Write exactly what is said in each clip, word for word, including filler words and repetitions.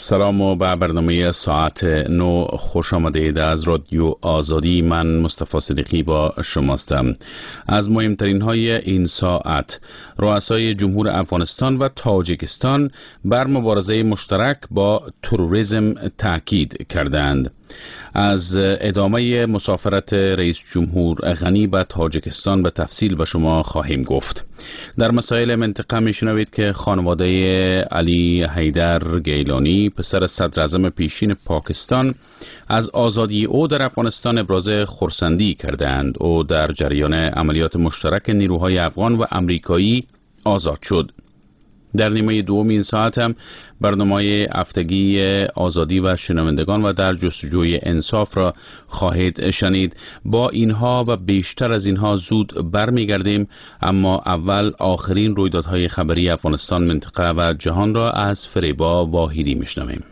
سلام و به برنامه ساعت نو خوش آمدید. از رادیو آزادی من مصطفی صدیقی با شماستم. از مهمترین های این ساعت: رؤسای جمهور افغانستان و تاجیکستان بر مبارزه مشترک با تروریسم تاکید کردند. از ادامه مسافرت رئیس جمهور غنی به تاجیکستان به تفصیل به شما خواهیم گفت. در مسائل منطقه میشنوید که خانواده علی حیدر گیلانی پسر صدر اعظم پیشین پاکستان از آزادی او در افغانستان ابراز خرسندی کردند. او در جریان عملیات مشترک نیروهای افغان و امریکایی آزاد شد. در نیمه دوم این ساعت هم برنامه هفتگی آزادی و شنوندگان و در جستجوی انصاف را خواهید شنید. با اینها و بیشتر از اینها زود برمیگردیم، اما اول آخرین رویدادهای خبری افغانستان، منطقه و جهان را از فریبا واحدی میشنویم.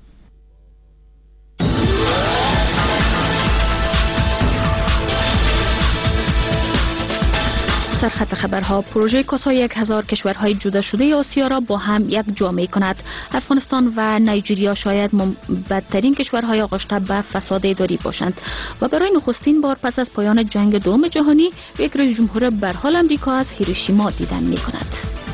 سرخط خبرها: پروژه کاسا یک هزار کشورهای جدا شده آسیا را با هم یک جا می کند. افغانستان و نایجریا شاید بدترین کشورهای آغشته به فساد اداری باشند و برای نخستین بار پس از پایان جنگ دوم جهانی یک رئیس جمهور برحال امریکا از هیروشیما دیدن می کند.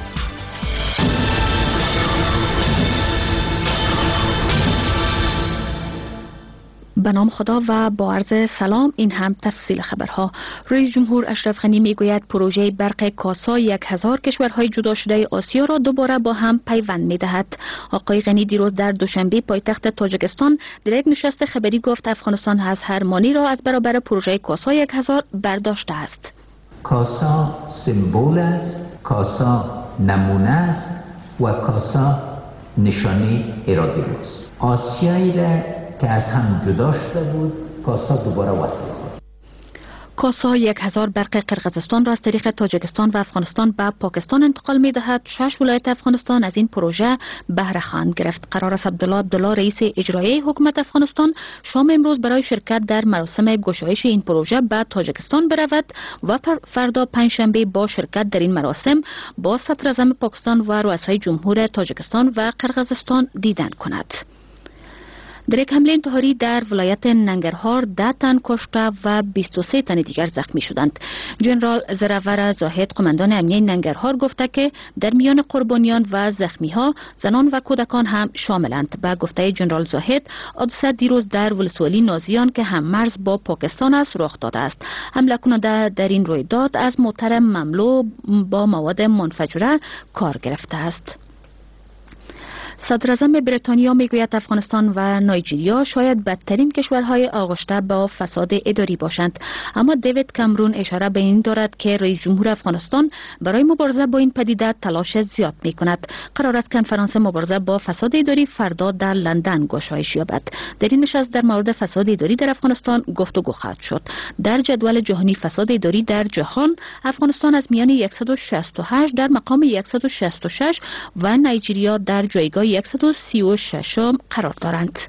به نام خدا و با عرض سلام. این هم تفصیل خبرها. رئیس جمهور اشرف غنی میگوید پروژه برق کاسا یک هزار کشورهای جدا شده آسیا را دوباره با هم پیوند میدهد. آقای غنی دیروز در دوشنبه پایتخت تاجیکستان در یک نشست خبری گفت افغانستان از هر مانی را از برابر پروژه کاسا یک هزار برداشته است. کاسا سمبول است، کاسا نمونه است و کاسا نشانه اراده است. آسیایی را که از هم جدا شده بود، کاسا دوباره وصل خورد. کاسا یک هزار برق قرقیزستان را از طریق تاجیکستان و افغانستان به پاکستان انتقال می دهد. شش ولایت افغانستان از این پروژه بهره خواهند گرفت. قرار است عبدالله عبدالله رئیس اجرایی حکومت افغانستان شام امروز برای شرکت در مراسم گشایش این پروژه به تاجیکستان برود و فردا پنجشنبه با شرکت در این مراسم با صدر اعظم پاکستان و رؤسای جمهور تاجیکستان و قرقیزستان دیدن کند. در یک حمله انتحاری در ولایت ننگرهار ده تن کشته و بیست و سه تن دیگر زخمی شدند. جنرال زرور زاهد قماندان امنیه ننگرهار گفته که در میان قربانیان و زخمی ها زنان و کودکان هم شاملند. به گفته جنرال زاهد حادثه دیروز در ولسوالی نازیان که هم مرز با پاکستان است رخ داده است. حمله کننده در این رویداد از موتر مملو با مواد منفجره کار گرفته است. صدر اعظم بریتانیا میگوید افغانستان و نایجریا شاید بدترین کشورهای آغشته با فساد اداری باشند، اما دیوید کامرون اشاره به این دارد که رئیس جمهور افغانستان برای مبارزه با این پدیده تلاش زیاد می کند. قرار است کنفرانس مبارزه با فساد اداری فردا در لندن گشایش یابد. در این نشست در مورد فساد اداری در افغانستان گفتگو خواهد شد. در جدول جهانی فساد اداری در جهان افغانستان از میان صد و شصت و هشت در مقام صد و شصت و شش و نایجریا در جایگاه صد و سی و شش قرار دارند.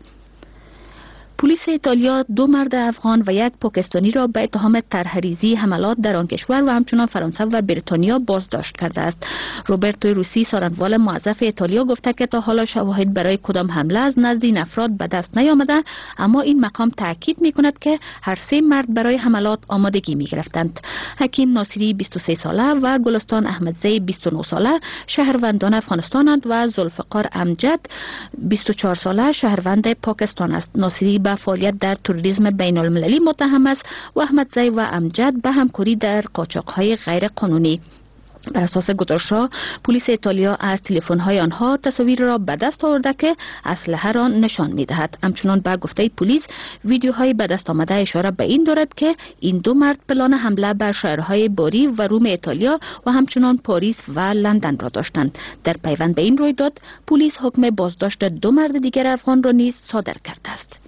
پلیس ایتالیا دو مرد افغان و یک پاکستانی را به اتهام طرحریزی حملات در آن کشور و همچنان فرانسه و بریتانیا بازداشت کرده است. روبرتو روسی سارنوال موظف ایتالیا گفته که تا حالا شواهد برای کدام حمله از نزد این افراد به دست نیامده، اما این مقام تاکید می‌کند که هر سه مرد برای حملات آمادگی می‌گرفتند. حکیم ناصری بیست و سه ساله و گلستان احمدزی بیست و نه ساله شهروندان افغانستانند و ذوالفقار امجد بیست و چهار ساله شهروند پاکستان است. ناصری به فعالیت در تروریسم بین المللی متهم است و احمدزی و امجد به همکاری در قاچاق‌های غیر قانونی. بر اساس گزارش‌ها پلیس ایتالیا از تلفن‌های آنها تصاویر را به دست آورده که اسلحه را نشان می‌دهد. همچنان به گفته پلیس ویدیوهای به دست آمده اشاره به این دارد که این دو مرد پلان حمله بر شهرهای باری و روم ایتالیا و همچنان پاریس و لندن را داشتند. در پیوند به این رویداد پلیس حکم بازداشت دو مرد دیگر افغان را نیز صادر کرده است.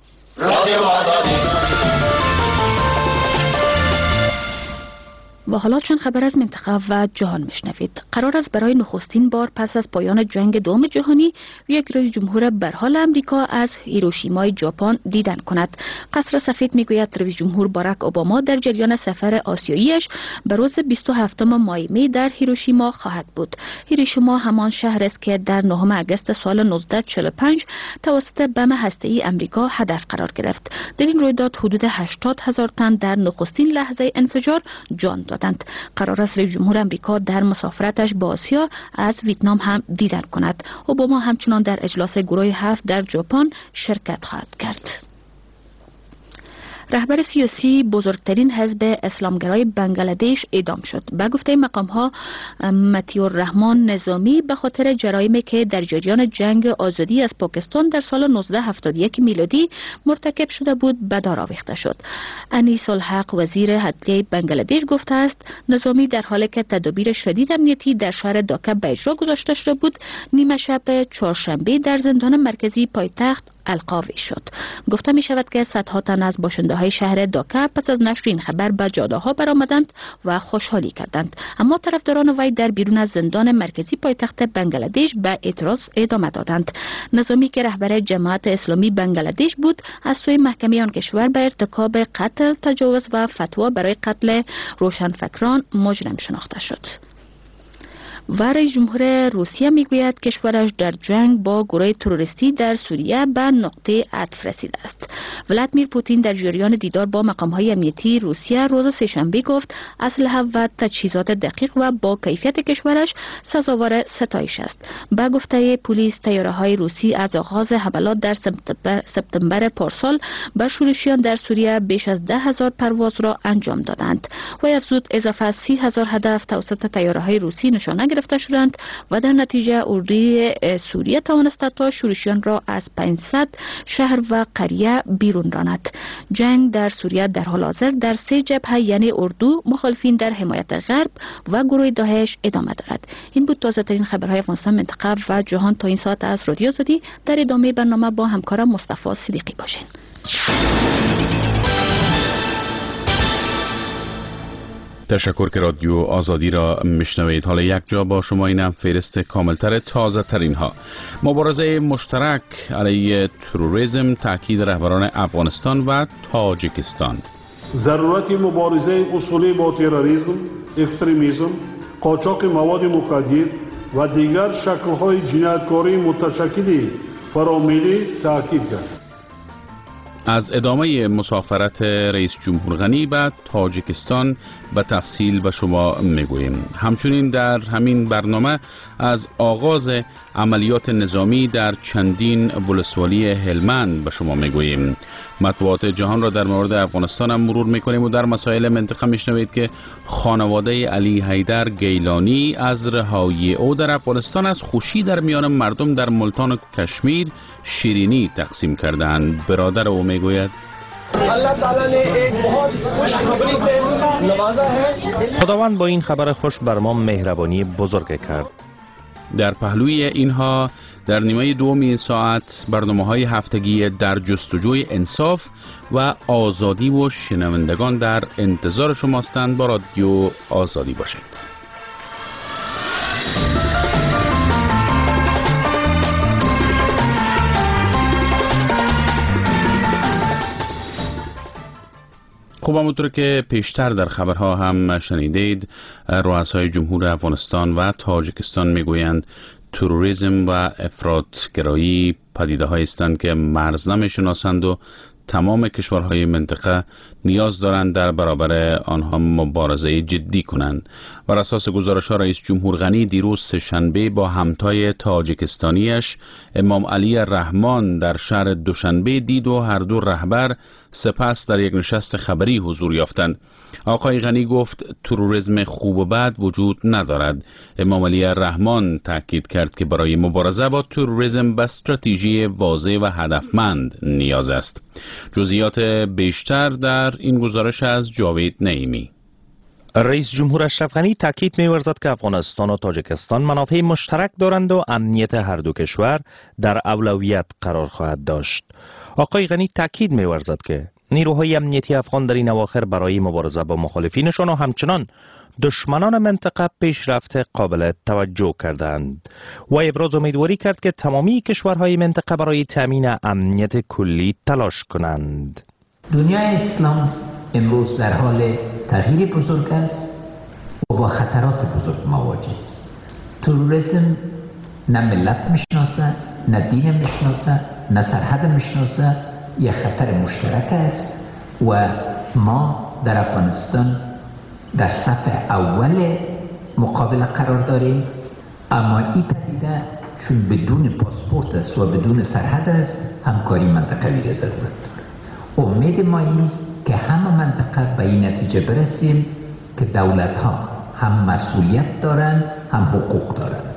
و حالا چند خبر از منطقه و جهان میشنوید. قرار است برای نخستین بار پس از پایان جنگ دوم جهانی یک رئیس جمهور به حال امریکا از هیروشیمای ژاپن دیدن کند. قصر سفید میگوید رئیس جمهور باراک اوباما در جریان سفر آسیاییش به روز بیست و هفتم مای می در هیروشیما خواهد بود. هیروشیما همان شهر است که در نهم آگوست سال نوزده چهل و پنج توسط بم هسته‌ای امریکا هدف قرار گرفت. در این رویداد حدود هشتاد هزار تن در نخستین لحظه انفجار جان دادند. قرار است رئیس جمهور امریکا در مسافرتش به آسیا از ویتنام هم دیدن کند. اوباما همچنان در اجلاس گروه هفت در ژاپن شرکت خواهد کرد. رهبر سیاسی بزرگترین حزب اسلامگرای بنگلادش اعدام شد. به گفته مقام‌ها مطیع الرحمن نظامی به خاطر جرایمی که در جریان جنگ آزادی از پاکستان در سال نوزده هفتاد و یک میلادی مرتکب شده بود به دار آویخته شد. انیس الحق وزیر عدلیه بنگلادش گفته است نظامی در حالی که تدابیر شدید امنیتی در شهر داکا به اجرا گذاشته شده بود نیمه شب چهارشنبه در زندان مرکزی پایتخت القاوی شد. گفته می شود که صدها تن از باشنده های شهر داکا پس از نشر این خبر به جاده ها برآمدند و خوشحالی کردند، اما طرفداران وی در بیرون از زندان مرکزی پایتخت بنگلادش به اعتراض ادامه دادند. نظامی که رهبر جماعت اسلامی بنگلادش بود از سوی محکمه آن کشور به ارتکاب قتل، تجاوز و فتوا برای قتل روشنفکران مجرم شناخته شد. و رئیس جمهور روسیه میگوید کشورش در جنگ با گروه تروریستی در سوریه به نقطه عطف رسیده است. ولادیمیر پوتین در جریان دیدار با مقام‌های امنیتی روسیه روز سه‌شنبه گفت اسلحه و تجهیزات دقیق و با کیفیت کشورش سزاوار ستایش است. به گفته پلیس طیاره‌های روسی از آغاز حملات در سپتامبر, سپتامبر پارسال بر شورشیان در سوریه بیش از ده هزار پرواز را انجام دادند و افزود اضافه از سی هزار هدف توسط طیاره‌های روسی نشانه گرفته شدند و در نتیجه اردوی سوریه توانسته تا شورشیان را از پانصد شهر و قریه بیرون راند. جنگ در سوریه در حال حاضر در سه جبهه یعنی اردو، مخالفین در حمایت غرب و گروه داعش ادامه دارد. این بود تازه ترین خبرهای افغانستان، منطقه و جهان تا این ساعت از رادیو آزادی. در ادامه برنامه با همکارم مصطفی صدیقی باشین. تشکر که رادیو آزادی را میشنوید. حالا یک جا با شما اینم فهرست کاملتر تازه ترین ها. مبارزه مشترک علیه تروریسم، تاکید رهبران افغانستان و تاجیکستان. ضرورت مبارزه اصولی با تروریسم، اکستریمیسم، قاچاق مواد مخدر و دیگر شکل‌های جنایتکاری متشکل فراملی تاکید کرد. از ادامه مسافرت رئیس جمهور غنی به تاجیکستان به تفصیل به شما میگوییم. همچنین در همین برنامه از آغاز عملیات نظامی در چندین ولسوالی هلمند به شما میگوییم. مطبوعات جهان را در مورد افغانستان هم مرور میکنیم و در مسائل منطقه میشنوید که خانواده علی حیدر گیلانی از رهایی او در افغانستان از خوشی در میان مردم در ملتان کشمیر شیرینی تقسیم کردند. برادر او میگوید اللہ تعالی نے ایک بہت خوش خبری سے نوازا ہے. خداوند با این خبر خوش بر ما مهربانی بزرگ کرد. در پهلوی اینها در نیمه دوم این ساعت برنامه‌های هفتگی در جستجوی انصاف و آزادی و شنوندگان در انتظار شماستند. با رادیو آزادی باشید. خب همونطور که پیشتر در خبرها هم شنیدید، رؤسای جمهور افغانستان و تاجیکستان میگویند تروریسم و افراطگرایی پدیده‌هایی هستند که مرز نمی‌شناسند و تمام کشورهای منطقه نیاز دارند در برابر آنها مبارزه جدی کنند. بر اساس گزارش‌ها رئیس جمهور غنی دیروز سه‌شنبه با همتای تاجیکستانیش امام علی رحمان در شهر دوشنبه دید و هر دو رهبر سپس در یک نشست خبری حضور یافتند. آقای غنی گفت تروریسم خوب و بد وجود ندارد. امام علی رحمان تاکید کرد که برای مبارزه با تروریسم به استراتژی واضح و هدفمند نیاز است. جزئیات بیشتر در این گزارش از جاوید نعیمی. رئیس جمهور اشرف غنی تاکید می‌ورزد که افغانستان و تاجیکستان منافع مشترک دارند و امنیت هر دو کشور در اولویت قرار خواهد داشت. آقای غنی تاکید می‌ورزد که نیروهای امنیتی افغان در این اواخر برای مبارزه با مخالفینشان و همچنان دشمنان منطقه پیشرفت قابل توجه کردند و ابراز امیدواری کرد که تمامی کشورهای منطقه برای تامین امنیت کلی تلاش کنند. دنیای اسلام امروز در حال تغییر بزرگ است و با خطرات بزرگ مواجه است. تروریسم نه ملت میشناسه، نه دین میشناسه، نه سرحد میشناسه، یک خطر مشترک است و ما در افغانستان در صف اول مقابله قرار داریم. اما این پدیده چون بدون پاسپورت است و بدون سرحد است، همکاری منطقوی را ضرورت دارد. امید ما است که همه منطقه به این نتیجه برسیم که دولت ها هم مسئولیت دارند هم حقوق دارند.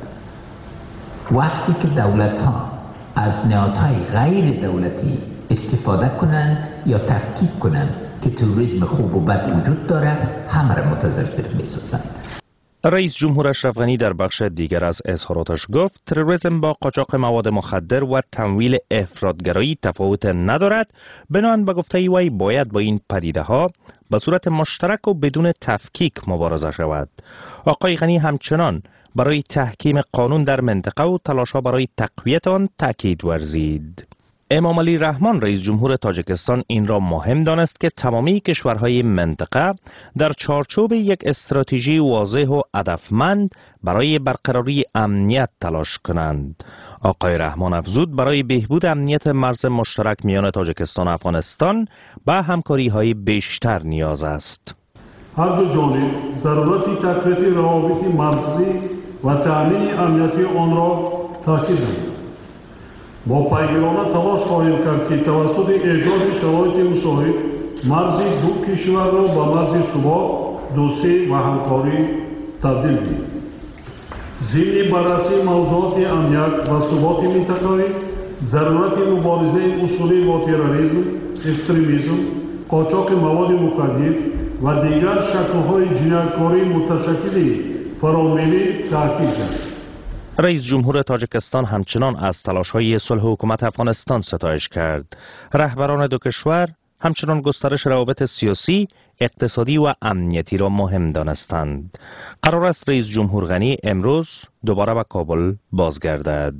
وقتی که دولت ها از نهادهای غیر دولتی استفاده کنند یا تفکیک کنند که تروریسم خوب و بد وجود داره، همه را متضرر می‌سازند. رئیس جمهور اشرف غنی در بخش دیگر از اظهاراتش گفت تروریسم با قاچاق مواد مخدر و تمویل افراطگرایی تفاوت ندارد، بنابراین به گفته وی باید با این پدیده ها به صورت مشترک و بدون تفکیک مبارزه شود. آقای غنی همچنان برای تحکیم قانون در منطقه و تلاش‌ها برای تقویت آن تاکید ورزید. امام علی رحمان رئیس جمهور تاجیکستان این را مهم دانست که تمامی کشورهای منطقه در چارچوب یک استراتژی واضح و هدفمند برای برقراری امنیت تلاش کنند. آقای رحمان افزود برای بهبود امنیت مرز مشترک میان تاجیکستان و افغانستان به همکاری‌های بیشتر نیاز است. هر دو جانب ضرورت تقویت روابط مرزی و تأمین امنیتی آن را تاکیدند. با پیگیرانه تلاش خواهیم کرد که توسط ایجاد شرایط مساعد مرز دو کشور را به مرز ثبات، دوستی و همکاری تبدیل کنیم. ضمن بررسی موضوعات امنیت و ثبات منطقوی، ضرورت مبارزه اصولی با تروریسم، اکستریمیسم، قاچاق مواد مخدر و دیگر شکل‌های جنایتکاری متشکل فراملی تاکید کرد. رئیس جمهور تاجیکستان همچنان از تلاش‌های صلح حکومت افغانستان ستایش کرد. رهبران دو کشور همچنان گسترش روابط سیاسی، اقتصادی و امنیتی را مهم دانستند. قرار است رئیس جمهور غنی امروز دوباره به کابل بازگردد.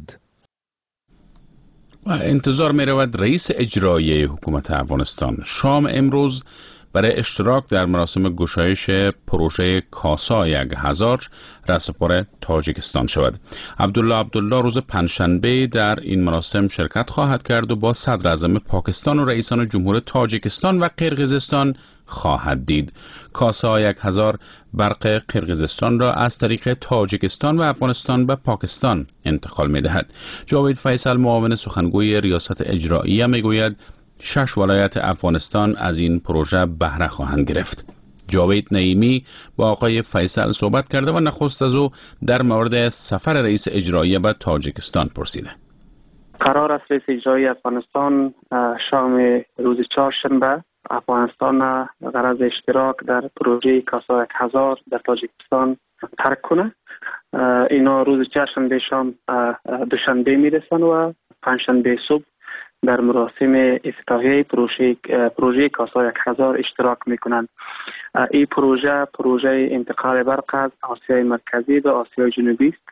و انتظار می رود رئیس اجرایی حکومت افغانستان شام امروز برای اشتراک در مراسم گشایش پروژه کاسا یک هزار رهسپار تاجیکستان شود. عبدالله عبدالله روز پنجشنبه در این مراسم شرکت خواهد کرد و با صدر اعظم پاکستان و رئیسان جمهور تاجیکستان و قرقیزستان خواهد دید. کاسا یک هزار برق قرقیزستان را از طریق تاجیکستان و افغانستان به پاکستان انتقال می دهد. جاوید فیصل معاون سخنگوی ریاست اجراییه می گوید شش ولایت افغانستان از این پروژه بهره خواهند گرفت. جاوید نعیمی با آقای فیصل صحبت کرده و نخست از او در مورد سفر رئیس اجرایی به تاجیکستان پرسیده. قرار است رئیس اجرایی افغانستان شام روز چهارشنبه افغانستان غرض اشتراک در پروژه کاسا یک هزار در تاجیکستان ترک کنه. اینا روز چهارشنبه شام دوشنبه میرسن و پنجشنبه صبح در مراسم افتتاحیه پروژه پروژه کاسا یک هزار اشتراک میکنند. این پروژه پروژه انتقال برق از آسیای مرکزی به آسیای جنوبی است.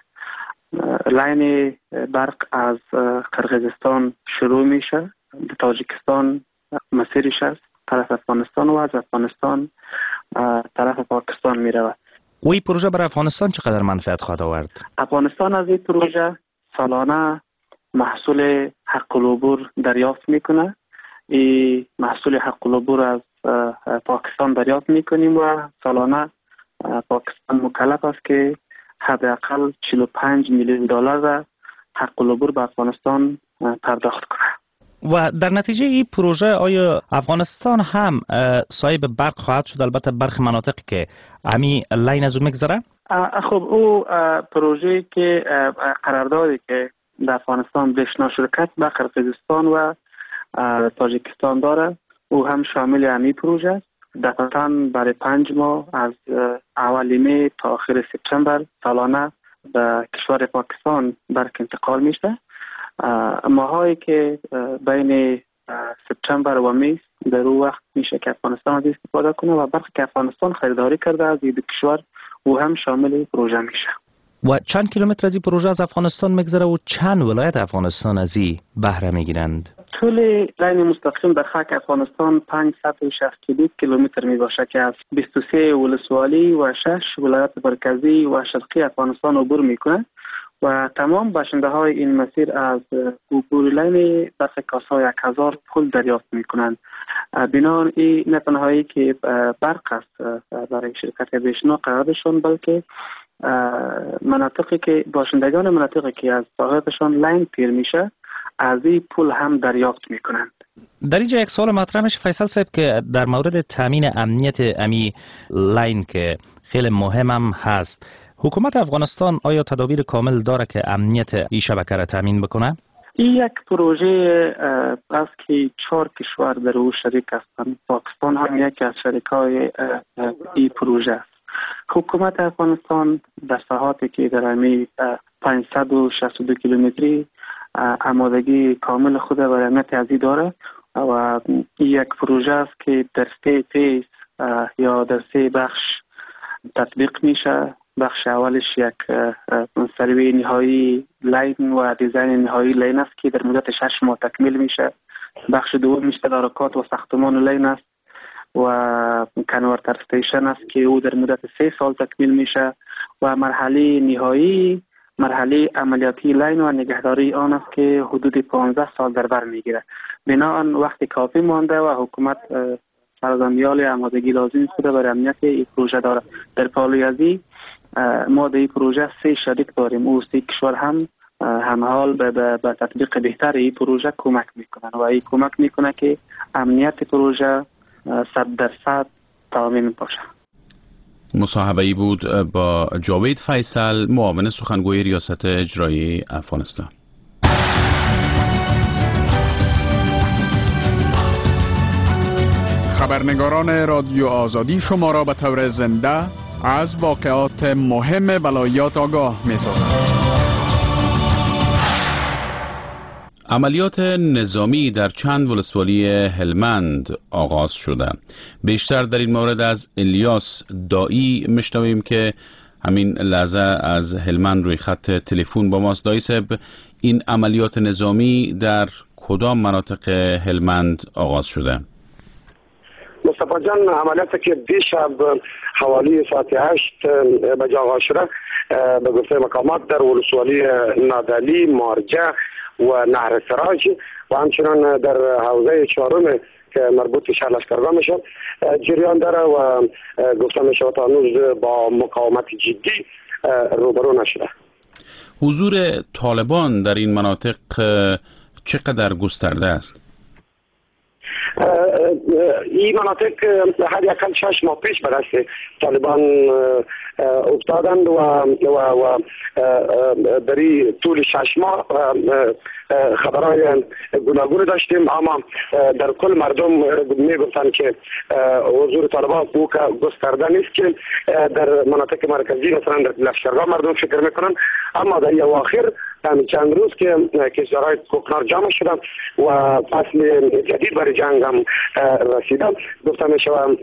لاین برق از قرقیزستان شروع میشه، به تاجیکستان مسیرش است، طرف افغانستان و از افغانستان طرف پاکستان میرود. و این پروژه برای افغانستان چقدر منفعت خواهد آورد؟ افغانستان از این پروژه سالانه محصول حق العبور دریافت میکنه. این محصول حق العبور از پاکستان دریافت میکنیم و سالانه پاکستان مکلف است که حداقل چهل و پنج میلیون دلار را حق العبور به افغانستان پرداخت کنه. و در نتیجه این پروژه آیا افغانستان هم صاحب برق خواهد شد، البته برق مناطقی که همین لاین از اون میگذره؟ خب او پروژه که قراردادی که در افغانستان بشنا شرکت به قرقیزستان و تاجیکستان داره او هم شامل همین پروژه است. دقیقاً برای پنج ماه از اول می تا آخر سپتامبر سالانه به کشور پاکستان برق انتقال میشه. ماهایی که بین سپتامبر و می در اون وقت میشه که افغانستان از استفاده کنه و برخی که افغانستان خریداری کرده از این کشور او هم شامل پروژه میشه. و چند کیلومتر از این پروژه از افغانستان میگذره و چند ولایت افغانستان از این بهره میگیرند؟ طول لاین مستقیم در خاک افغانستان پانصد و شصت و دو کیلومتر می باشه که از بیست و سه ولسوالی و شش ولایت مرکزی و شرقی افغانستان عبور میکنه و تمام باشنده های این مسیر از عبور لاین برخ کاسا یک هزار پول دریافت میکنند. بنابراین این نه تنهایی که برق است برای شرکت بشنو قرارشون، بلکه مناطقی که باشندگان مناطقی که از صاحبشان لاین پیر میشه از این پول هم دریافت میکنند. در اینجا یک سوال مطرح میشه فیصل صاحب که در مورد تامین امنیت امی لاین که خیلی مهم هم هست، حکومت افغانستان آیا تدابیر کامل داره که امنیت این شبکه را تامین بکنه؟ این یک پروژه است که چهار کشور در او شریک هستند. پاکستان هم یکی از شریکای این پروژه است. حکومت افغانستان در ساحاتی که در امی پانصد و شصت و دو کیلومتری آمادگی کامل خود برای امنیت ازی داره و یک پروژه است که در سه فیز یا در سه بخش تطبیق میشه. بخش اولش یک سروی نهایی لاین و دیزاین نهایی لاین است که در مدت شش ماه تکمیل میشه. بخش دومش تدارکات و ساختمان لاین است و کنورتر استیشن است که او در مدت سه سال تکمیل میشه و مرحله نهایی مرحله عملیاتی لاین و نگهداری آن است که حدود پانزده سال در بر میگیره. بنابراین وقت کافی مانده و حکومت سرزمیال آمادگی لازم خود برای امنیت این پروژه داره. در پالوی ازی ما در این پروژه سه شریک داریم. او سه کشور هم همحال به, به, به تطبیق بهتر این پروژه کمک میکنن و این کمک میکنه که امنیت پروژه صد درصد تامین باشه. مصاحبه ای بود با جاوید فیصل، معاون سخنگوی ریاست اجرایی افغانستان. خبرنگاران رادیو آزادی شما را به طور زنده از واقعات مهم ولایات آگاه می‌سازند. عملیات نظامی در چند ولسوالی هلمند آغاز شده. بیشتر در این مورد از الیاس دایی میشنویم که همین لحظه از هلمند روی خط تلفن با ماست. دایی صاحب، این عملیات نظامی در کدام مناطق هلمند آغاز شده؟ مصطفی جان، عملیاتی که دیشب حوالی ساعت هشت بجا آغاز شده به گفته مقامات در ولسوالی نادعلی، مارجه و نهر سراج و همچنان در حوزه چهارم که مربوط به شهر لشکرگاه میشه جریان داره و گفته میشه تا هنوز با مقاومت جدی روبرو نشده. حضور طالبان در این مناطق چقدر گسترده است؟ این مناطق حد اقل شش ماه پیش به دست طالبان افتادند و و و در طول شش ماه خبرهای گوناگون داشتیم، اما در کل مردم میگفتند که حضور طالبان او که گسترده نیست که در مناطق مرکزی مثلا در لشکرگاه مردم فکر میکنن، اما در اواخر چند روز که کشورهای کوکنار جمع شدن و فصل جدید برای جنگ هم رسیدن، گفته می شود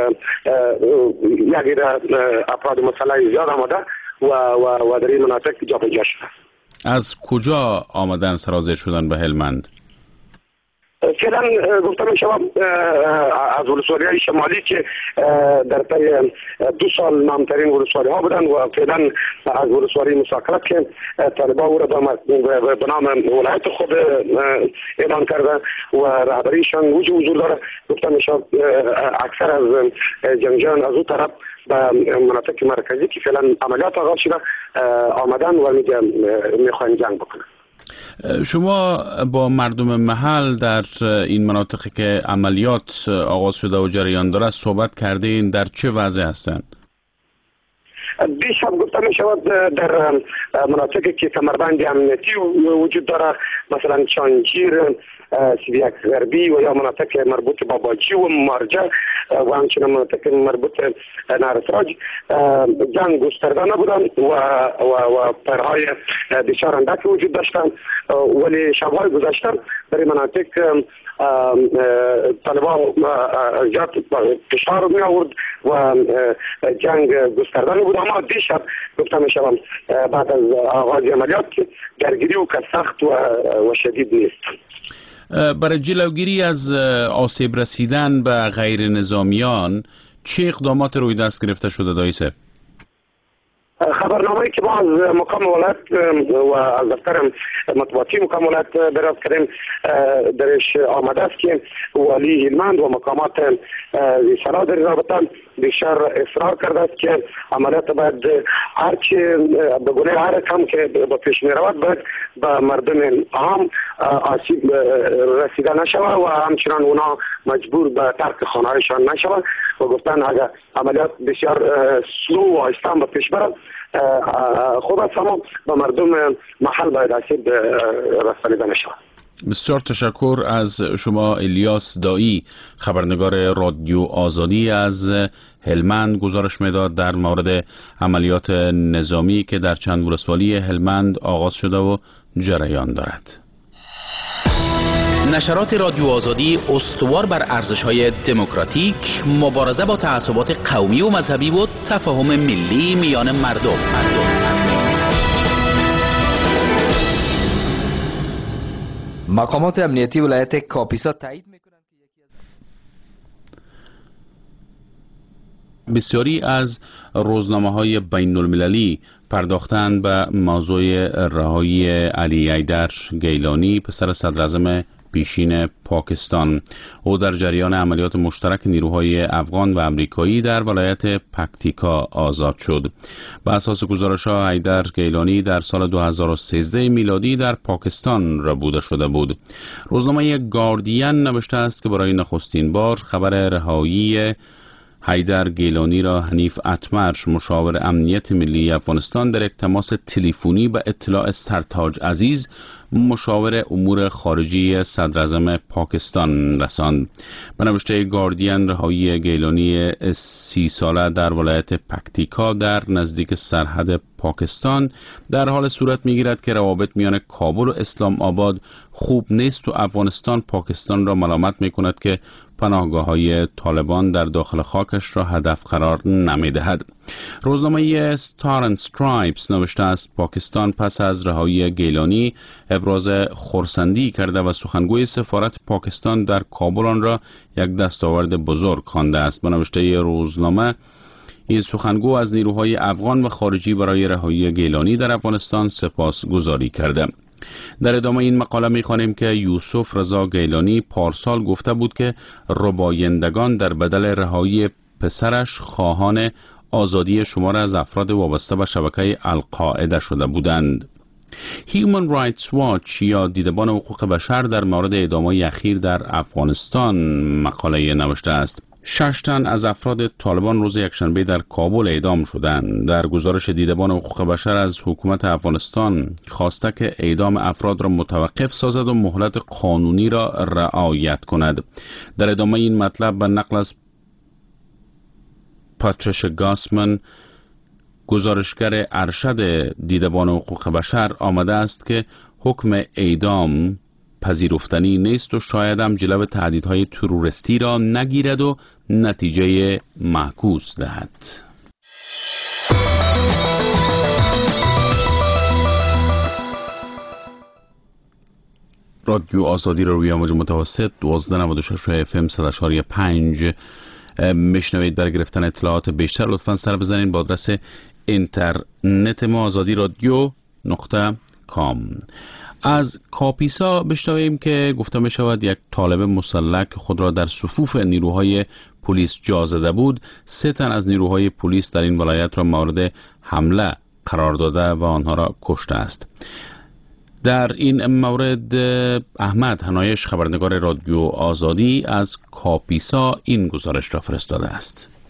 یک افراد مسلح زیاد آمده و و و در این مناطق جابجا شده. از کجا آمدن سرازیر شدن به هلمند؟ فعلا گفته می شود از ولسوالی های شمالی که در طی دو سال نامترین ولسوالی ها بودند و فعلا از ولسوالی مساکلت که طالبان او را به نام ولایت خود اعلان کرده و رهبریشان وجود حضور داره. گفته می شود اکثر از جنگجویان از او طرف به مناطق مرکزی که فعلا عملیات آغاز شده آمدن و میخواهند جنگ بکنند. شما با مردم محل در این مناطقی که عملیات آغاز شده و جریان داره صحبت کردین، در چه وضع هستند؟ دیشب گفته می شود در مناطقی که کمربند امنیتی وجود داره، مثلا چانجیر، سیبیک غربی و یا مناطق مربوط به باجی و مارجه و همچنین مناطق مربوط نارسراج جنگ گسترده نبودن و و و پرهای بسیار اندکی وجود داشتن، ولی شبهای گذشته در مناطق طالبان زیاد فشار می آورد و جنگ گسترده نبود. اما دیشب گفته می شوم بعد از آغاز عملیات درگیری و که سخت و شدید نیست. برای جلوگیری از آسیب رسیدن به غیر نظامیان چه اقدامات روی دست گرفته شده دایسه؟ خبرنامه‌ای که ما از مقام ولایت و از دفتر مطبوعاتی مقام ولایت دریافت کردیم درش آمده است که والی هلمند و مقامات اصلاح در رابطه بیشتر اصرار کرده است که عملیات باید هرچه به گونه هر رقم که با پیش می رود باید به مردم عام آسیب رسیده نشود و همچنان اونا مجبور به ترک خانه‌هایشان نشود و گفتن اگر عملیات بسیار سلو و آهسته به پیش برد خود از همه به مردم محل باید آسیب رسانیده نشود. بسیار تشکر از شما الیاس دایی، خبرنگار رادیو آزادی از هلمند گزارش میداد در مورد عملیات نظامی که در چند ولسوالی هلمند آغاز شده و جریان دارد. نشرات رادیو آزادی استوار بر ارزش‌های دموکراتیک، مبارزه با تعصبات قومی و مذهبی و تفاهم ملی میان مردم. مقامات امنیتی ولایت کاپیسا تایید می‌کنند که یکی از بسیاری از روزنامه‌های بین‌المللی پرداختند به موضوع رهایی علی حیدر گیلانی پسر صدراعظم پیشین پاکستان. او در جریان عملیات مشترک نیروهای افغان و امریکایی در ولایت پکتیکا آزاد شد. به اساس گزارش‌ها حیدر گیلانی در سال دو هزار و سیزده میلادی در پاکستان ربوده شده بود. روزنامه گاردین نوشته است که برای نخستین بار خبر رهایی حیدر گیلانی را حنیف اتمر، مشاور امنیت ملی افغانستان، در یک تماس تلفنی به اطلاع سرتاج عزیز، مشاور امور خارجی صدراعظم پاکستان رساند. به نوشته گاردین، رهایی گیلانی سی ساله در ولایت پکتیکا در نزدیک سرحد پاکستان در حال صورت میگیرد که روابط میان کابل و اسلام آباد خوب نیست و افغانستان پاکستان را ملامت میکند که پناهگاه‌های طالبان در داخل خاکش را هدف قرار نمیدهد. روزنامه ستار اند استرایپس نوشته است پاکستان پس از رهایی گیلانی ابراز خرسندی کرده و سخنگوی سفارت پاکستان در کابل آن را یک دستاورد بزرگ خوانده است. به نوشته روزنامه، این سخنگو از نیروهای افغان و خارجی برای رهایی گیلانی در افغانستان سپاسگزاری کرده. در ادامه این مقاله می‌خوانیم که یوسف رضا گیلانی پارسال گفته بود که ربایندگان در بدل رهایی پسرش خواهان آزادی شمار از افراد وابسته به شبکه القاعده شده بودند. Human Rights Watch یا دیدبان حقوق بشر در مورد اعدام‌های اخیر در افغانستان مقاله نوشته است. شش تن از افراد طالبان روز یکشنبه در کابل اعدام شدند. در گزارش دیدبان حقوق بشر از حکومت افغانستان خواسته که اعدام افراد را متوقف سازد و مهلت قانونی را رعایت کند. در ادامه این مطلب به نقل از پاتریشا گاسمن، گزارشگر ارشد دیدبان حقوق بشر، آمده است که حکم اعدام پذیرفتنی نیست و شاید هم جلو تهدیدهای تروریستی را نگیرد و نتیجه معکوس دهد. رادیو آزادی را روی امواج متوسط دوازده نود و شش اف ام صد و چهار و پنج میشنوید. برای گرفتن اطلاعات بیشتر لطفاً سر بزنید به آدرس اینترنت ما آزادی رادیو نقطه کام. از کاپیسا بشنویم که گفته می شود یک طالب مسلح خود را در صفوف نیروهای پلیس جا زده بود، سه تن از نیروهای پلیس در این ولایت را مورد حمله قرار داده و آنها را کشته است. در این مورد احمد هنایش، خبرنگار رادیو آزادی از کاپیسا، این گزارش را فرستاده است.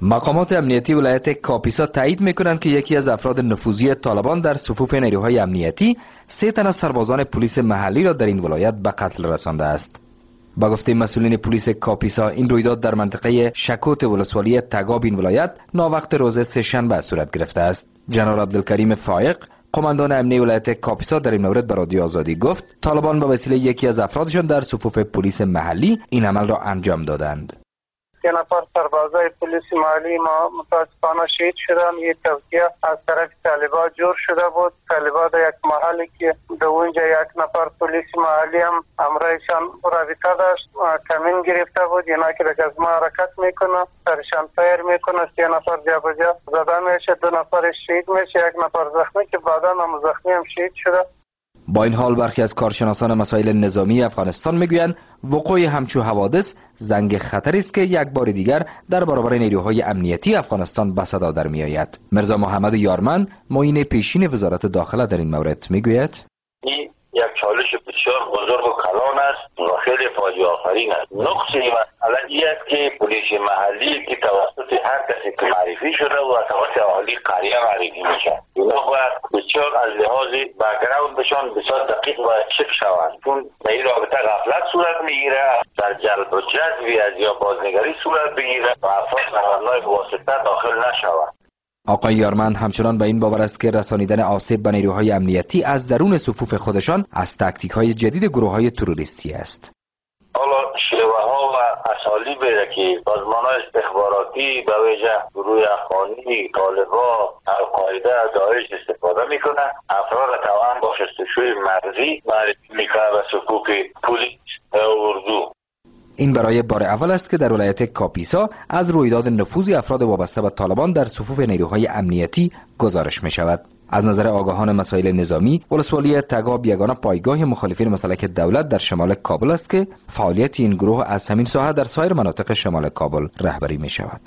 مقامات امنیتی ولایت کاپیسا تایید میکنند که یکی از افراد نفوذی طالبان در صفوف نیروهای امنیتی سه تن از سربازان پلیس محلی را در این ولایت به قتل رسانده است. با گفته مسئولین پلیس کاپیسا، این رویداد در منطقه شکوت ولسوالی تگاب این ولایت ناوقت روز سه‌شنبه صورت گرفته است. جنرال عبدالکریم فائق، قماندان امنی ولایت کاپیسا، در این مورد به رادیو آزادی گفت طالبان به وسیله یکی از افرادشان در صفوف پلیس محلی این عمل را انجام دادند. سه نفر سربازای پلیس محلی ما متاسفانه شهید شدن. یک توصیه از طرف طالبان جور شده بود. طالبان در یک محلی که در اونجا یک نفر پلیس محلی هم امرایشان رابطه داشت، کمین گرفته بود. اینا که در گزمه حرکت میکنه، سرشان فایر میکنه، سه نفر جابجا زده میشه، دو نفر شهید میشه، یک نفر زخمی که بعدا هم زخمی هم شهید شده. با این حال برخی از کارشناسان مسائل نظامی افغانستان میگویند وقوع همچو حوادث زنگ خطری است که یک بار دیگر در برابر نیروهای امنیتی افغانستان به صدا در میآید. مرزا محمد یارمن، معین پیشین وزارت داخله، در این مورد میگوید این یک چالش بسیار بزرگ و کلان است و خیلی فاجعه آفرین است. نقص این مسئله این است که پلیس محلی که توسط هر کسی که معرفی شده و توسط اهالی قریه معرفی میشه، اینا باید بسیار از لحاظ بک‌گراندشان بسیار دقیق باید چک شوند، چون در این رابطه غفلت صورت میگیره، در جلب و جذبی از یا بازنگری صورت بگیره و افراد نهادهای واسطه داخل نشوند. آقای یارمن همچنان به این باور است که رسانیدن آسیب به نیروهای امنیتی از درون صفوف خودشان از تاکتیک‌های جدید گروه‌های تروریستی است. حالا شیوه‌ها و اسالیبی که سازمان‌های استخباراتی به ویژه گروه افغانی، طالبان، القاعده، داعش استفاده می‌کنه، افراد توأم با شستشوی مرزی معرفی می‌کنه به صفوف پلیس و اردو. این برای بار اول است که در ولایت کاپیسا از رویداد نفوذ افراد وابسته به طالبان در صفوف نیروهای امنیتی گزارش می شود. از نظر آگاهان مسائل نظامی، ولسوالی تگاب یگانه پایگاه مخالفین مسلک دولت در شمال کابل است که فعالیت این گروه از همین ساحه در سایر مناطق شمال کابل رهبری می شود.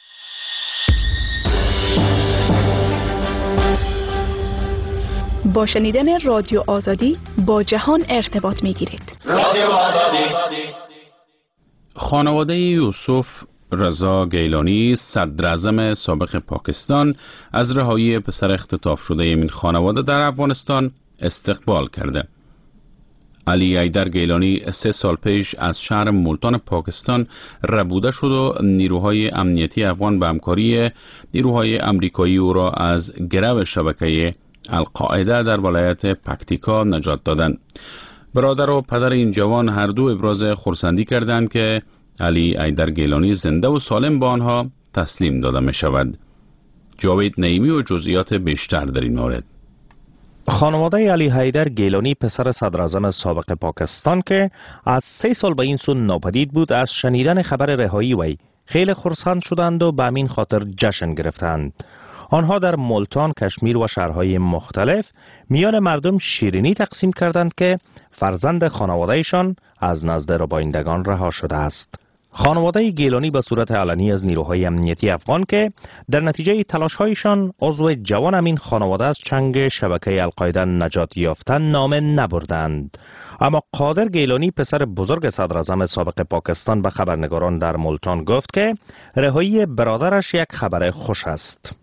با شنیدن رادیو آزادی با جهان ارتباط می گیرید. رادیو آزادی. خانواده یوسف رضا گیلانی، صدراعظم سابق پاکستان، از رهایی پسر اختطاف شده این خانواده در افغانستان استقبال کرده. علی حیدر گیلانی سه سال پیش از شهر مولتان پاکستان ربوده شد و نیروهای امنیتی افغان به همکاری نیروهای امریکایی او را از گرو شبکه القاعده در ولایت پکتیکا نجات دادند. برادر و پدر این جوان هر دو ابراز خرسندی کردند که علی حیدر گیلانی زنده و سالم با آنها تسلیم داده می شود. جاوید نعیمی و جزئیات بیشتر در این مورد. خانواده علی حیدر گیلانی، پسر صدراعظم سابق پاکستان که از سه سال به این سو ناپدید بود، از شنیدن خبر رهایی وی خیلی خرسند شدند و به همین خاطر جشن گرفتند. آنها در مولتان، کشمیر و شهرهای مختلف میان مردم شیرینی تقسیم کردند که فرزند خانوادهشان از نزد ربایندگان رها شده است. خانواده گیلانی به صورت علنی از نیروهای امنیتی افغان که در نتیجه تلاش‌هایشان عضو جوان همین خانواده از چنگ شبکه القاعده نجات یافتن نامه نبردند. اما قادر گیلانی، پسر بزرگ صدراعظم سابق پاکستان، به خبرنگاران در مولتان گفت که رهایی برادرش یک خبر خوش است.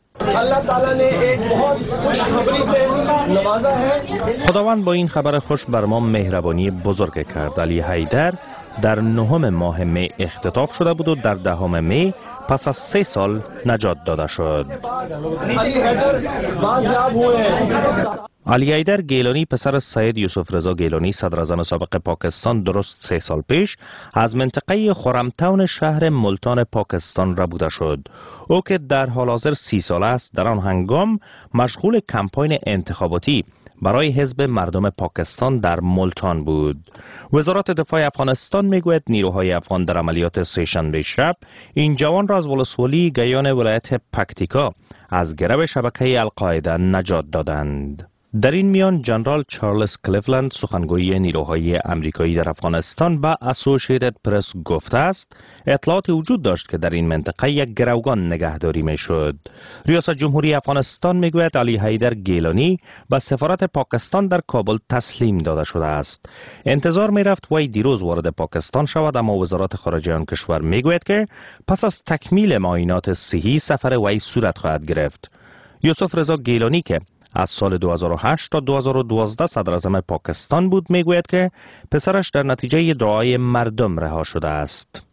خداوند با این خبر خوش بر ما مهربانی بزرگ کرد. علی حیدر در نهم ماه می اختطاف شده بود و در دهم می پس از سه سال نجات داده شد. علی حیدر گیلانی، پسر سید یوسف رضا گیلانی، صدراعظم سابق پاکستان، درست سه سال پیش از منطقه خرمتاون شهر مولتان پاکستان ربوده شد. او که در حال حاضر سی سال است، در آن هنگام مشغول کمپاین انتخاباتی برای حزب مردم پاکستان در مولتان بود. وزارت دفاع افغانستان میگوید نیروهای افغان در عملیات سه‌شنبه شب این جوان را از ولسوالی گیان ولایت پکتیکا از گرو شبکه القاعده نجات دادند. در این میان جنرال چارلز کلیفلند سخنگوی نیروهای امریکایی در افغانستان به اسوسییتد پرس گفته است اطلاعات وجود داشت که در این منطقه یک گروگان نگهداری میشد. ریاست جمهوری افغانستان میگوید علی حیدر گیلانی به سفارت پاکستان در کابل تسلیم داده شده است. انتظار میرفت وی دیروز وارد پاکستان شود، اما وزارت خارجه آن کشور میگوید که پس از تکمیل معاینات صحی سفر وی صورت خواهد گرفت. یوسف رضا گیلانی که از سال دو هزار و هشت تا دو هزار و دوازده صدر اعظم پاکستان بود میگوید که پسرش در نتیجه دعای مردم رها شده است.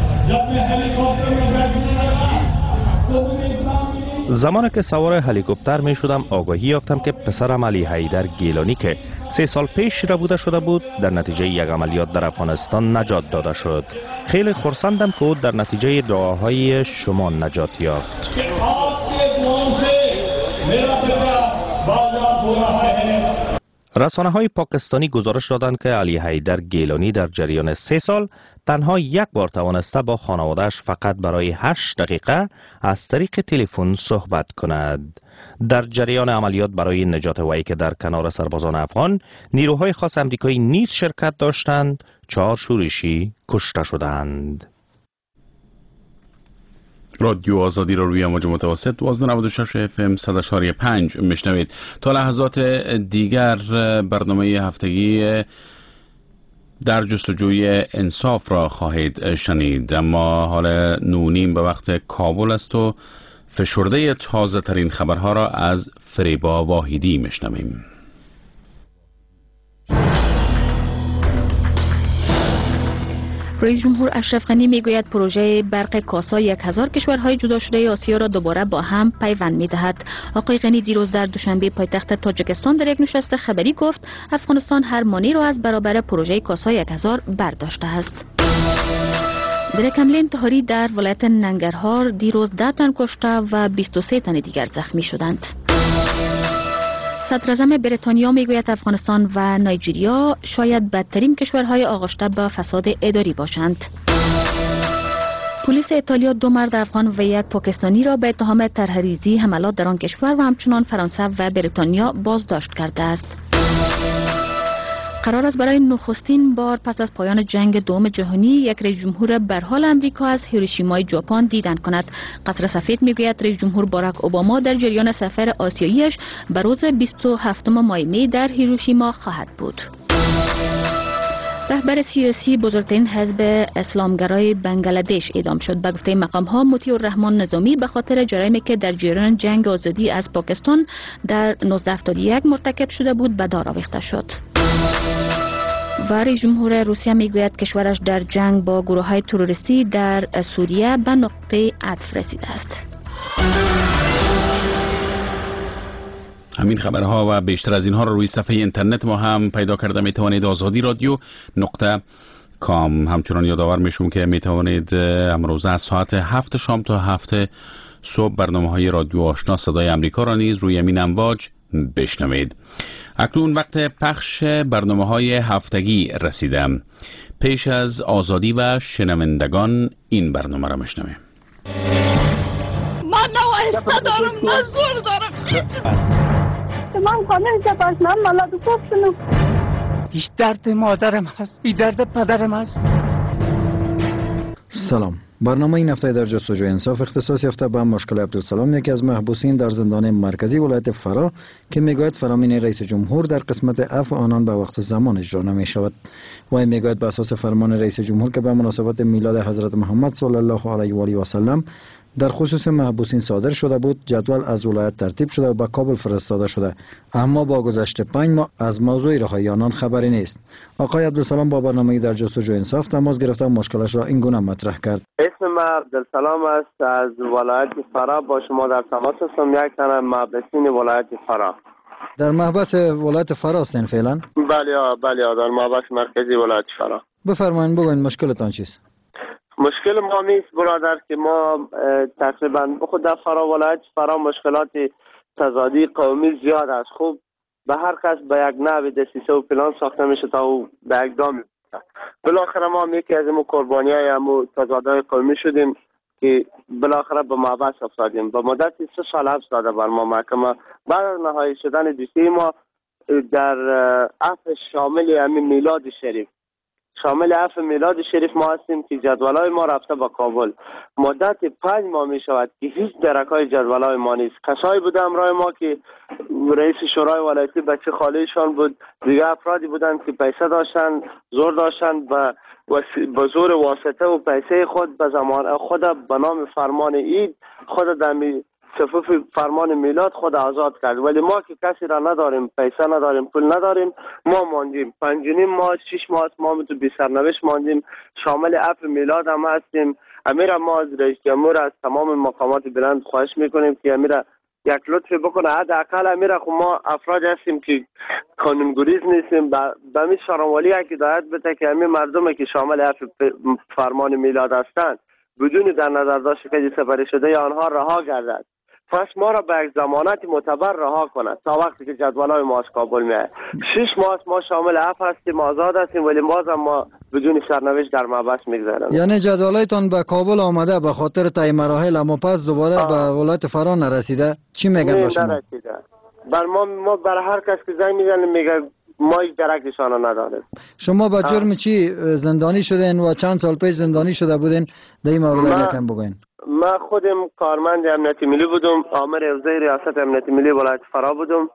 زمانی که سوار هلیکوپتر می شدم آگاهی یافتم که پسرم علی حیدر گیلانی که سه سال پیش ربوده شده بود در نتیجه یک عملیات در افغانستان نجات داده شد. خیلی خرسندم که او در نتیجه دعاهای شما نجات یافت. رسانه های پاکستانی گزارش دادند که علی حیدر گیلانی در جریان سه سال تنها یک بار توانسته با خانواده‌اش فقط برای هشت دقیقه از طریق تلفن صحبت کند. در جریان عملیات برای نجات وی که در کنار سربازان افغان نیروهای خاص امریکایی نیز شرکت داشتند، چهار شورشی کشته شدند. رادیو آزادی را روی موج متوسط دوازده نود و شش اف ام صد و چهار و پنج میشنوید. تا لحظات دیگر برنامه هفتگی در جستجوی انصاف را خواهید شنید، اما حال نونیم به وقت کابل است و فشرده تازه ترین خبرها را از فریبا واحدی میشنویم. رئیس جمهور اشرف غنی میگوید پروژه برق کاسا یک هزار کشورهای جدا شده آسیا را دوباره با هم پیوند میدهد. آقای غنی دیروز در دوشنبه پایتخت تاجیکستان در یک نشست خبری گفت افغانستان هر مانع را از برابر پروژه کاسا یک هزار برداشته است. در یک حمله انتحاری در ولایت ننگرهار دیروز ده تن کشته و بیست و سه تن دیگر زخمی شدند. صدر اعظم بریتانیا میگوید افغانستان و نایجریا شاید بدترین کشورهای آغشته به فساد اداری باشند. پلیس ایتالیا دو مرد افغان و یک پاکستانی را به اتهام طرحریزی حملات در آن کشور و همچنان فرانسه و بریتانیا بازداشت کرده است. قرار است برای نخستین بار پس از پایان جنگ دوم جهانی یک رئیس جمهور برحال امریکا از هیروشیمای ژاپن دیدن کند. قصر سفید میگوید رئیس جمهور باراک اوباما در جریان سفر آسیاییش به روز بیست و هفتم ماه می در هیروشیما خواهد بود. رهبر سیاسی بزرگترین حزب اسلامگرای بنگلادش اعدام شد. به گفته مقام‌ها مطیع الرحمن نظامی به خاطر جرایمی که در جریان جنگ آزادی از پاکستان در نوزده هفتاد و یک مرتکب شده بود به دار آویخته شد. و رئیس جمهور روسیه میگوید کشورش در جنگ با گروه‌های تروریستی در سوریه به نقطه عطف رسیده است. همین خبرها و بیشتر از اینها را روی صفحه اینترنت ما هم پیدا کرده می توانید. آزادی رادیو نقطه کام. همچنان یادآور میشم که می توانید امروز از ساعت هفت شام تا هفت صبح برنامه های رادیو آشنا صدای امریکا را نیز روی همین امواج بشنوید. اکنون وقت پخش برنامه های هفتگی رسیدم. پیش از آزادی و شنوندگان این برنامه را میشنویم. من نه آهسته دارم نه زور دارم هیچ. من خانه جباش من مالاد خوب شنو. بیش درد مادرم هست، بی درد پدرم هست. سلام. برنامه این هفته در جستجوی انصاف اختصاص یافته به مشکل عبدالسلام، یکی از محبوسین در زندان مرکزی ولایت فرا که میگوید فرامین رئیس جمهور در قسمت عفو آنان به وقت زمان اجرا نمی شود. و میگوید به اساس فرمان رئیس جمهور که به مناسبت میلاد حضرت محمد صلی الله علیه و آله و سلم در خصوص محبوسین صادر شده بود، جدول از ولایت ترتیب شده و به کابل فرستاده شده، اما با گذشت پنج ماه از موضوع رهایی آنان خبری نیست. آقای عبدالسلام با برنامه در جستجوی انصاف تماس گرفته و مشکلش را این گونه مطرح کرد. اسم من عبدالسلام است، از ولایت فرا با شما در تماس هستم. یک تن محبوسین ولایت فرا. در محبس ولایت فرا هستین فعلا؟ بله بله در محبس مرکزی ولایت فرا. بفرمایید بگوین مشکلتان چیست؟ مشکل ما نیست برادر که ما تقریبا خود در فرا ولایت فرا مشکلات تضادی قومی زیاد است. خوب به هر کس به یک نوع دسیسه و پلان ساخته میشه تا او به اقدام بالاخره ما یکی از این قربانی های همو تضادهای قومی شدیم که بالاخره به محبس افتادیم. به مدت سه سال حبس داده بر ما محکمه. بعد از نهایی شدن دوسیه ما در عفو شامل همین میلاد شریف شامل عفو میلاد شریف ما هستیم که جدولای ما رفته به کابل. مدت پنج ماه می شود که هیچ درکای جدولای ما نیست. کسایی بوده همراه ما که رئیس شورای ولایتی بچه خالهشان بود، دیگه افرادی بودند که پیسه داشتن، زور داشتن به به زور واسطه و پیسه خود به زمان خود به نام فرمان عید خود دمی صفوف فرمان میلاد خود آزاد کرد. ولی ما که کسی را نداریم، پیسه نداریم، پول نداریم، ما ماندیم. پنج و نیم ماه شش ماه ما تو بی سرنوشت ماندیم. شامل عفو میلاد هم هستیم. امیر ما از رئیس جمهور از تمام مقامات بلند خواهش میکنیم که امیر یک لطفی بکنه. حداقل امیر خو ما افراد هستیم که قانونگریز نیستیم، به می شارانوالی که هدایت بده که همین مردمی که شامل عفو فرمان میلاد هستند بدون در نظر داشته که سپری شده یا آنها رها گردد. پس ما را به یک ضمانت معتبر رها کند تا وقتی که جدولای ما از کابل میاد. شش ماه ما شامل عفو هستیم، آزاد هستیم، ولی باز ما بدون سرنوشت در محبس میگذاریم. یعنی جدولایتان به کابل آمده به خاطر طی مراحل، اما پس دوباره به ولایت فرا نرسیده. چی میگن به شما؟ نرسیده. بر ما ما بر هر کس که زنگ میزنیم میگه ما هیچ درک نشانه نداریم. شما با جرم چی زندانی شدین و چند سال پیش زندانی شده بودین؟ در این مورد یکم بگوین. من خودم کارمند امنیت ملی بودم، آمر حوزه ریاست امنیت ملی ولایت فرا بودم.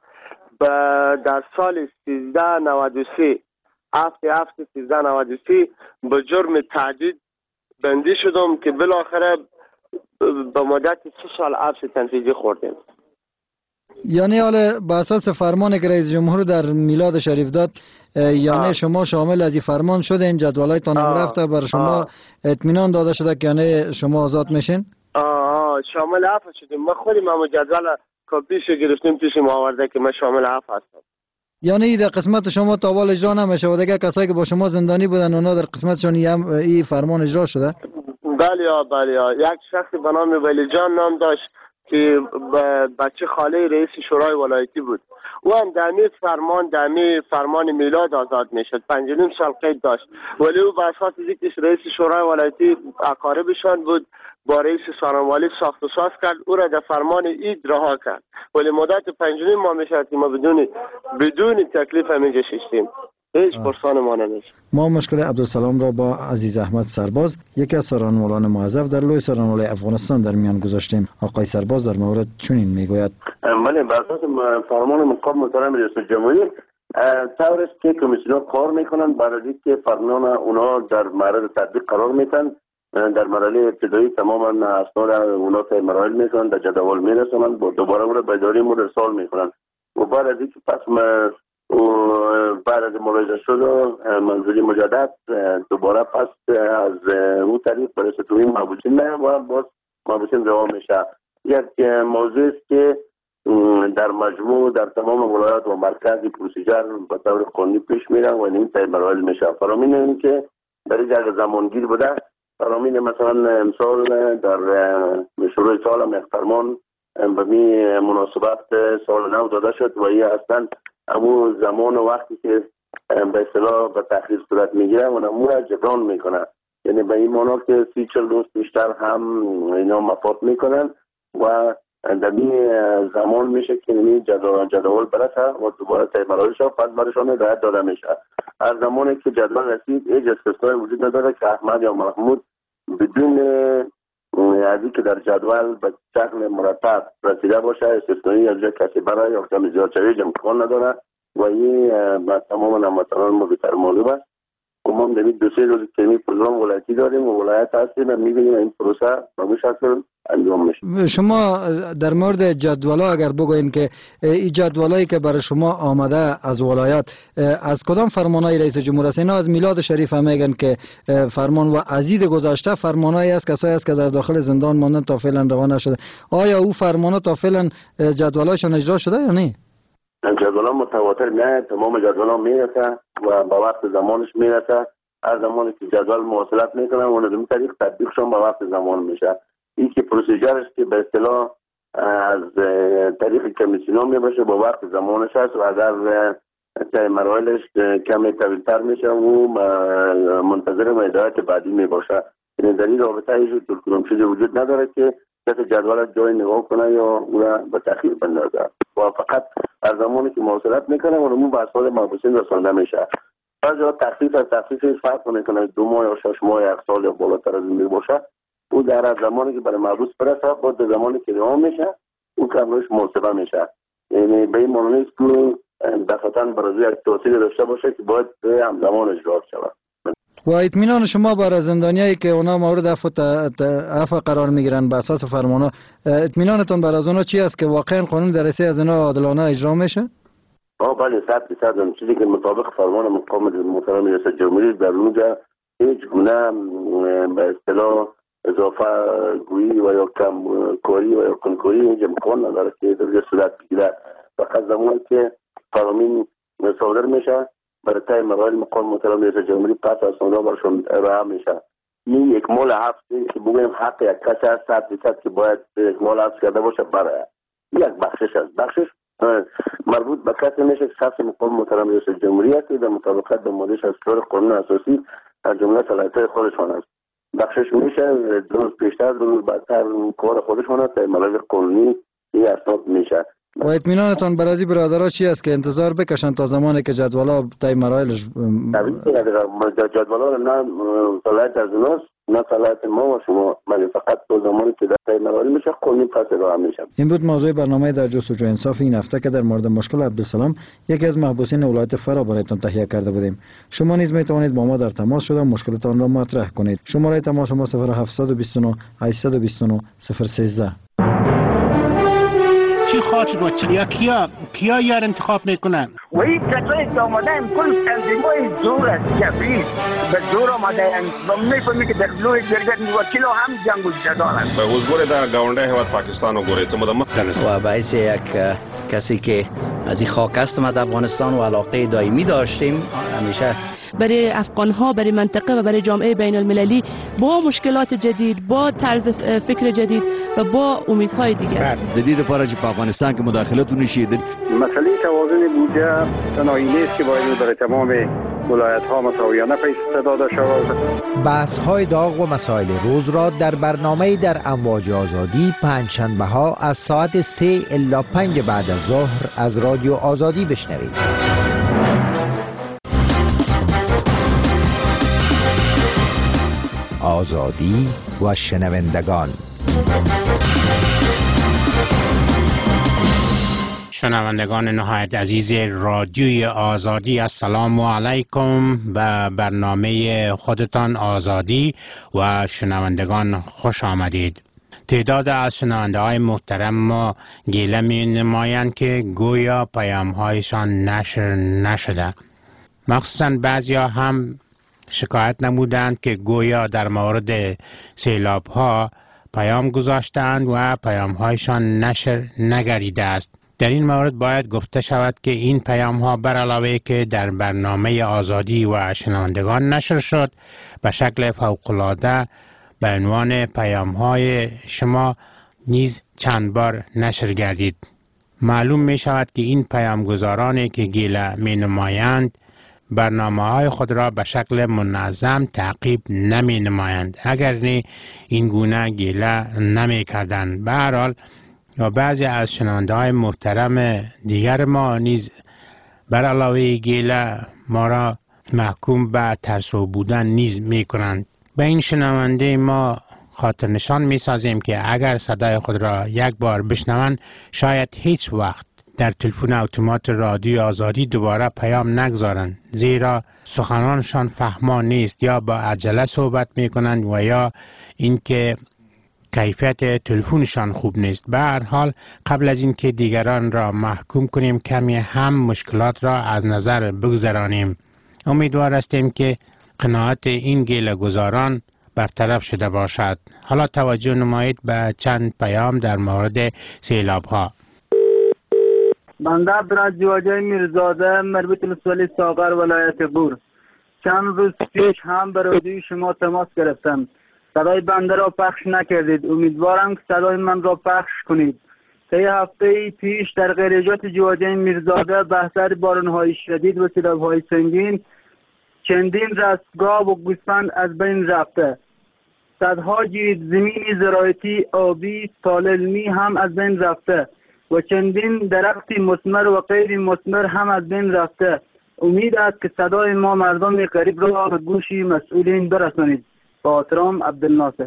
در سال سیزده نود و سه هفت هفت سیزده نود و سه به جرم تعدید بندی شدم که بالاخره به مدت سه سال حبس تنفیذی خوردیم. یعنی حالا به اساس فرمانی که رئیس جمهور در میلاد شریف داد، یعنی آه. شما شامل از این فرمان شدین، جدولایتان هم رفته، بر شما اطمینان داده شده که یعنی شما آزاد میشین؟ آه شامل عفو شدیم. ما خودیم هم جدول کاپیش گرفتیم پیش ما آورده که من شامل عفو هستم. یعنی در قسمت شما تاوال اجرا نمیشه و دیگه کسایی که با شما زندانی بودن اونا در قسمتشون این فرمان اجرا شده؟ بله یا بله یا یک شخصی به نام ولی جان نام داشت که بچه خاله رئیس شورای ولایتی بود. او هم دمی فرمان دمی فرمان میلاد آزاد میشد. پنج و نیم سال قید داشت، ولی او به اساس اینکه رئیس شورای ولایتی اقاربشان بود با رئیس سارنوالی ساخت و ساز کرد، او را در فرمان عید رها کرد. ولی مدت پنج و نیم ماه میشد که ما بدون بدون تکلیف همینجا ششتیم. هیچ پرسان ما نمیشه. ما مشکل عبدالسلام را با عزیز احمد سرباز، یکی از سارنوالان موظف در لوی سارنوال افغانستان در میان گذاشتیم. آقای سرباز در مورد چنین میگوید: بله، بر اساس فرمان مقام محترم رئیس جمهوری طور است که کمیسیون کار میکنن برای اینکه فرمان اونا در معرض تطبیق قرار میتن. در مرحله ابتدایی تماما اسناد اونا تا مراحل میکنن، در جدول میرسونن، دوباره اون را به اداره مورد ارسال میکنن و بعد از اینکه پس و بعد از ملاحظه شد و منظوری مجدد دوباره پس از او طریق برسه توی محبوسین نه و باز محبوسین روان میشه. یک موضوع است که در مجموع در تمام ولایات و مرکز پروسیجر به طور قانونی پیش میره و این طی مراحل میشه. فرامین این که در این جگه زمانگیر بوده، فرامین مثلا امسال در شروع سال هم فرمان به می مناسبت سال نو داده شد و این اصلا امو زمان و وقتی که به اصطلاح به تأخیر صورت میگیره و امو را جبران میکنه. یعنی به این معنی که سی چل روز بیشتر هم اینا مفاد میکنن و در این زمان میشه که این جدول برسه و دوباره طی مراحلش و بعد برشان هدایت داده میشه. از زمانی که جدول رسید هیچ استثنایی وجود نداره که احمد یا محمود بدون از که در جدول به شکل مرتب رسیده باشه استثنایی از جای کسی برای یا کمی زیاد شویج امکان نداره و این به تمام هموطنان ما بیشتر معلوم است. ما هم دو سه روز که این پروگرام ولایتی داریم و ولایت هستیم و می‌بینیم این پروسه به این شکل انجام میشه. شما در مورد جدولا اگر بگوین که این جدولایی که برای شما آمده از ولایت از کدام فرمانهای رئیس جمهور است؟ اینا از میلاد شریف هم میگن که فرمان و عزیز گذشته فرمانایی است کسایی است که در داخل زندان ماندن تا فعلا روانه شده. آیا او فرمانا تا فعلا جدولایشان اجرا شده یا نه؟ جدولا متواتر نه، تمام جدولا میرسه و با وقت زمانش میرسه. هر زمانی که جدول مواصلت میکنه و ندومی طریق تطبیقشون با وقت زمان میشه. این که پروسیجرش که به اصطلاح از طریق کمیسیون میباشه با وقت زمانش هست و اگر طی مراحلش کمی طویل‌تر میشه و منتظر هدایت بعدی میباشه. یعنی در این رابطه هیچ طول‌کنم چیزی وجود نداره که کسی جدول جای نگاه کنه یا اون به تأخیر بندازه. و فقط از زمانی که مواصلت میکنه و عموم به افراد محبوسین رسانده میشه. بعضی وقت تخفیف از تخفیفش فرق میکنه، دو ماه یا شش ماه یا یک سال یا بالاتر از این باشه. او در از زمانی که برای محبوس برسه با در زمانی که رها میشه او کمرش محاسبه میشه. یعنی به این معنی نیست که دفعتاً برای یک توصیه داشته باشه که باید همزمان اجرا شود. و اطمینان شما برای زندانیایی که اونا مورد عفو عفو قرار میگیرن به اساس فرمانها، اطمینانتون برای از اونا چی است که واقعا قانون در رسیه از اونا عادلانه اجرا میشه؟ آه بله صد درصد اون چیزی که مطابق فرمان مقام محترم رئیس جمهوری در اونجا هیچ گونه به اصطلاح اضافه گویی و یا کم کاری و یا کنکوری هیچ امکان نداره که در صورت بگیره. فقط زمانی که فرامین صادر میشه برای تای مراحل مقام محترم رئیس جمهوری پس از اون را برشون ارائه میشه. این یک مال هفته که بگویم حق یک کسی از صد درصد که باید یک مال حفظ کرده باشه برای یک بخشش است. بخشش مربوط به کسی میشه که شخص مقام محترم رئیس جمهوری است در مطابقت به ماده شصت و چهار قانون اساسی از جمله صلاحیت‌های خودشان است. بخشش میشه دو روز پیشتر دو روز بعدتر کار خودشان است در مراحل قانونی این اسناد میشه. و اطمینانتان برای این برادرها چی است که انتظار بکشن تا زمانی که جدولا طی مراحلش جدولا نه صلاحیت از اوناست نه صلاحیت ما و شما، ولی فقط تا زمانی که در طی مراحل میشه قانونی پس ارائه میشه. این بود موضوع برنامه در جستجوی انصاف این هفته که در مورد مشکل عبدالسلام یکی از محبوسین ولایت فرا برایتان تهیه کرده بودیم. شما نیز میتوانید با ما در تماس شده مشکلتان را مطرح کنید. شماره تماس ما صفر هفت دو نه هشت دو نه صفر یک سه. چی خواهد رو چیا کیا کیا یار انتخاب میکنن و این کسایی که آمده هم کل تنظیمای زور است جبری به زور آمده هم و میفهمی که در لوی جرگت وکیل هم جنگ و جدال است. به وزگوری در گاونده هواد پاکستان و گوری چمو دمت و باعث یک کسی که از این خاک هستم از افغانستان و علاقه دائمی داشتیم همیشه برای افغان ها، برای منطقه و برای جامعه بین المللی با مشکلات جدید، با طرز فکر جدید و با امیدهای دیگر. جدید پاره چې په افغانستان کې مداخلت ونشي. مسئله توازن بودجه تنهایی نیست که باید برای تمام ولایت ها مساویانه پیش داده شود. بحث های داغ و مسائل روز را در برنامه در امواج آزادی پنجشنبه ها از ساعت سه الی پنج بعد از ظهر از رادیو آزادی بشنوید. آزادی و شنوندگان. شنوندگان نهایت عزیز رادیوی آزادی، السلام علیکم. به برنامه خودتان آزادی و شنوندگان خوش آمدید. تعداد از شنونده های محترم ما گله می نمایند که گویا پیام هایشان نشر نشده. مخصوصا بعضی ها هم شکایت نمودند که گویا در مورد سیلاب ها پیام گذاشتند و پیام هایشان نشر نگردیده است. در این مورد باید گفته شود که این پیام ها بر علاوه که در برنامه آزادی و شنوندگان نشر شد، به شکل فوق‌العاده به عنوان پیام های شما نیز چند بار نشر گردید. معلوم می شود که این پیامگذارانی که گله می نمایند برنامه های خود را به شکل منظم تعقیب نمی نمایند، اگر نه این گونه گله نمی کردند. به هر حال و بعضی از شنونده های محترم دیگر ما نیز بر علاوه گله ما را محکوم به ترسو بودن نیز می کنند. به این شنونده ما خاطر نشان می سازیم که اگر صدای خود را یک بار بشنوند شاید هیچ وقت در تلفن اتومات رادیو آزادی دوباره پیام نگذارند، زیرا سخنانشان فهمان نیست، یا با عجله صحبت می کنند و یا اینکه کیفیت تلفنشان خوب نیست. به هر حال قبل از اینکه دیگران را محکوم کنیم کمی هم مشکلات را از نظر بگذرانیم. امیدوار هستیم که قناعت این گله گذاران برطرف شده باشد. حالا توجه نمایید به چند پیام در مورد سیلاب ها. بنده عبدالرجوی میرزاده، مربوط به ولسوالی ساغر ولایت بور. چند روز پیش هم به رادیوی شما تماس گرفتم. صدای بنده را پخش نکردید. امیدوارم که صدای من را پخش کنید. طی هفته پیش در غیریجات جواجه میرزاده به اثر باران‌های شدید و سیلاب‌های سنگین چندین رستگاه و گوسفند از بین رفته. صدها جریب زمینی زراعتی، آبی، طالع‌علمی هم از بین رفته و چندین درخت مثمر و غیر مثمر هم از بین رفته. امید است که صدای ما مردم غریب را به گوش مسئولین برسانید. با احترام عبدالناصر.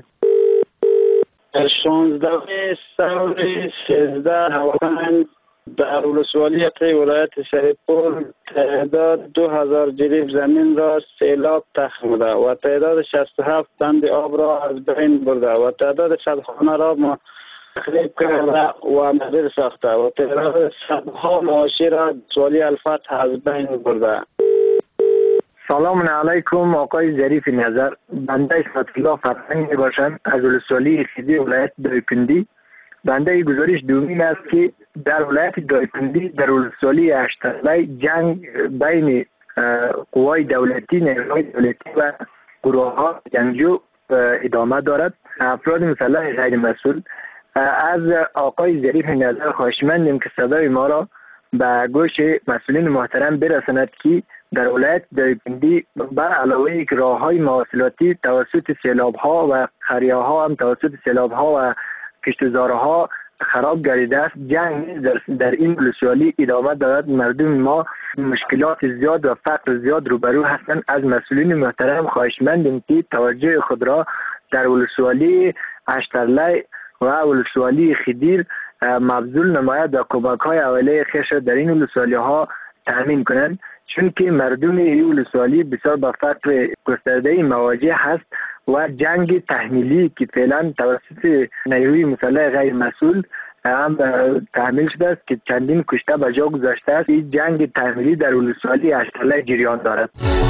شانزده سال سیزده نوامبر در ولسوالی قی ولایت سرپور تعداد دو هزار جریب زمین را سیلاب تخمیده و تعداد شصت و هفت بند آب را از بین برده و تعداد صد خانه را تخریب کرده و مدیر ساخته و تعداد صدها مواشی را ولسوالی الفتح از بین برده. سلام علیکم آقای ظریف نظر. بنده اسمت الله فرهنگ می باشم از ولسوالی خیدی ولایت دایکنډي. بنده گزارش دومین است که در ولایت دایکنډي در ولسوالی اشترلی جنگ بین قوای دولتی، نیروهای دولتی و گروه ها جنگجو ادامه دارد. افراد مسلح غیر مسئول از آقای ظریف نظر خواهشمندیم که صدای ما را به گوش مسئولین محترم برساند که در ولایت دایکنډي بر علاوه که راه‌های مواصلاتی توسط سیلاب‌ها و خریه‌ها هم توسط سیلاب‌ها و کشتزارها خراب گردیده است، جنگ در, در این ولسوالی ادامه دارد. مردم ما مشکلات زیاد و فقر زیاد روبرو هستند. از مسئولین محترم خواهشمندیم که توجه خود را در ولسوالی اشترلی و ولسوالی خدیر مبذول نماید و کمک‌های اولیه خیش در این ولسوالی‌ها تامین کنند، چون که مردم این ولسوالی بسیار با فقر گسترده مواجه هست و جنگ تحمیلی که فعلا توسط نیروی مسلح غیر مسئول هم تحمیل شده است که چندین کشته به جا گذاشته است. این جنگ تحمیلی در ولسوالی اشترلی جریان دارد.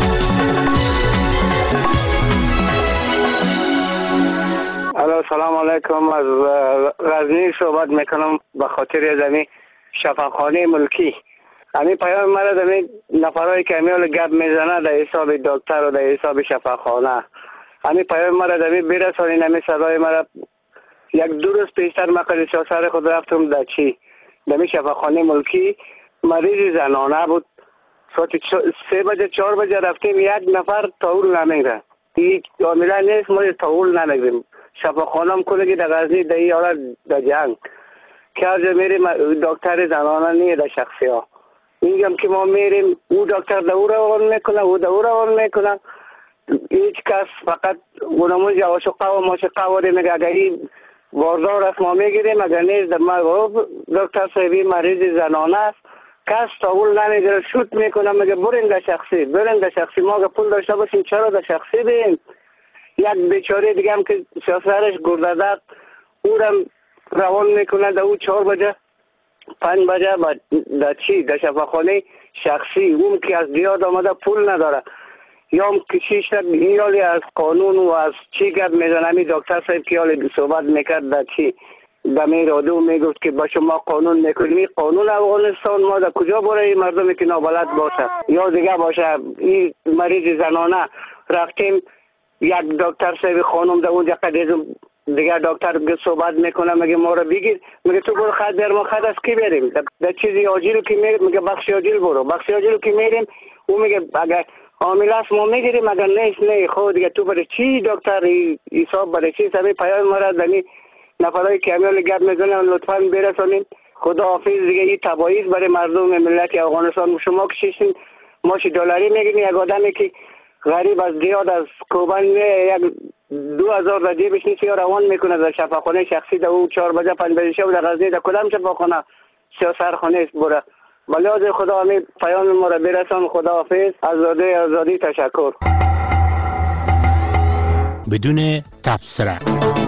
الو سلام علیکم. از غزنی صحبت میکنم به خاطر زمین شفاخانه ملکی. همین پیام مرا دمی نفرایی که همیال گپ میزنه در حساب دکتر و در حساب شفاخانه، همین پیام مرا دمی برسانین. همین صدای مرا یک دو روز پیشتر مقدس سر خود رفتم در چی دمی شفاخانه ملکی، مریض زنانه بود. ساعت سه بجه چهار بجه رفتیم، یک نفر تاول نمیگره. این کاملا نیست، ما تاول نمیگریم. شفاخانه کلگی در غزنی در این حالت در جنگ که از میریم دکتر زنانه نیه در شخصی ها. میگم که ما میریم او دکتر دو روان میکنه او دو روان میکنه، هیچ کس فقط اونمون جواشقه و ماشقه واره میگه اگر این واردار است ما میگیریم، اگر نیست در ما دکتر صاحبی مریض زنانه است کس تاول نمیگیره، شوت میکنه میگه برین در شخصی برین در شخصی. ما که پول داشته باشیم چرا در شخصی بین؟ یک بیچاره دیگه هم که شاسرش گرددد او هم روان میکنه در او چهار بجه پنج بجه در چی در شفاخانه شخصی. اون که از دیاد آمده پول نداره یا هم کشیش یالی از قانون و از چی گرد میزنه. همی دکتر صاحب که یالی صحبت میکرد در چی در می رادو میگفت که با شما قانون میکنیم. قانون افغانستان ما در کجا برای مردمی که نابلد باشه یا دیگه باشه. این مریض زنانه رفتیم یک دکتر صاحب خانم در اونجا قدیزم دیگه دکتر صحبت میکنه میگه ما رو بگیر، میگه تو برو خط بر ما خط از کی بریم در چیزی آجیلو که میریم، میگه بخشی آجیل برو بخشی آجیلو که میریم. او میگه اگر عامل است ما میگیریم اگر نیست نه. خود دیگه تو برای چی دکتر حساب برای چی سبی پیام ما را دنی نفرای کامیال گپ میزنن لطفا برسونین. خدا حافظ دیگه. این تبعیض برای مردم ملت افغانستان. شما کشیشین ماشی دلاری میگین یک آدمی که غریب از دیاد از کوبان یک دو هزار در جیبش نیست یا روان میکنه در شفاخانه شخصی در او چهار بجه پنج بجه شب در غزنی در کدام شفاخانه سیاسرخانه است بره. ولی از خدا همین پیام ما را برسان. خدا حافظ. آزادی آزادی. تشکر. بدون تبصره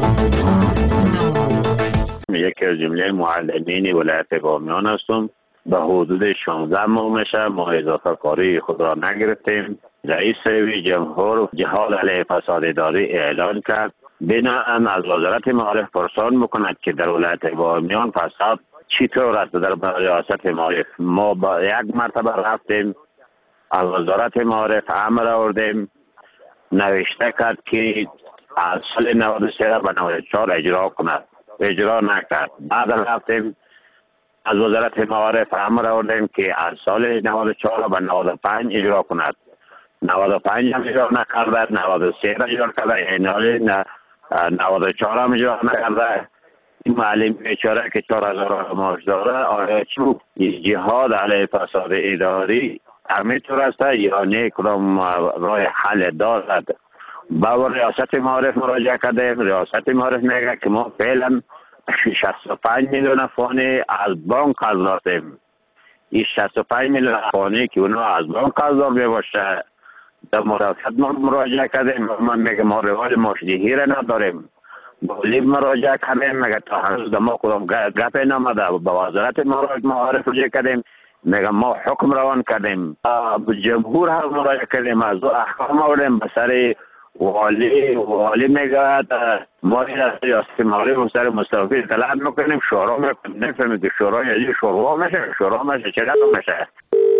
یکی از جمله معلمین ولایت بامیان هستم. به حدود شانزده ماه میشه ما اضافه کاری خود را نگرفتیم. رئیس جمهور جهاد علیه فساد اداری اعلان کرد. بناهن از وزارت معارف پرسان میکند که در ولایت بامیان فساد چطور است در ریاست معارف. ما با یک مرتبه رفتیم از وزارت معارف امر آوردیم، نوشته کرد که از سال نود و سه به نود و چهار اجرا کند، اجرا نکرد. بعد رفتیم از وزارت معارف امر آوردیم که از سال نود و چهار به نود و پنج اجرا کند، نود و پنج هم اجرا نکرده، نود و سه اجرا کرده، اینال نود و چهار هم اجرا نکرده. این معلم بیچاره که چهار هزار معاش داره آیا چون جهاد علیه فساد اداری همینطور است یا نه کدام راه حل دارد؟ با ریاست معارف مراجعه کردیم. ریاست معارف میگه که ما فعلا شصت و پنج میلیون فانی از بانک قرض داریم. این شصت و پنج میلیون فانی که اونا از بانک قرض دار میباشه در ریاست ما مراجعه کردیم. من میگه ما روال ماشدهی را نداریم. با لیب مراجعه کردیم میگه تا هنوز ما کدام گپ نامده. با وزارت معارف مراجعه کردیم میگه ما حکم روان کردیم. جمهور هم مراجعه کردیم از احکام آوردیم به سر والی. والی میگه ما این از ریاست معارف و سر مستوفی طلب میکنیم. شورا میکنیم نفهمید که شورا یعنی شورا میشه شورا میشه چقدر میشه.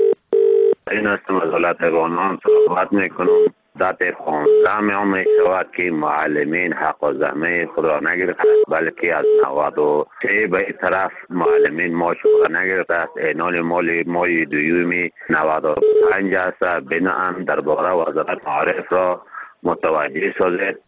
این است وزارت قانون صحبت میکنم. در خانزه می شود که معلمین حق و زمین خود را نگرفت بلکه از نود و سه به این طرف معلمین ماش خود نگرفت است. اعلان مالی مای دویمی نود و پنج است. بنام درباره وزارت معارف را متوجه سازید.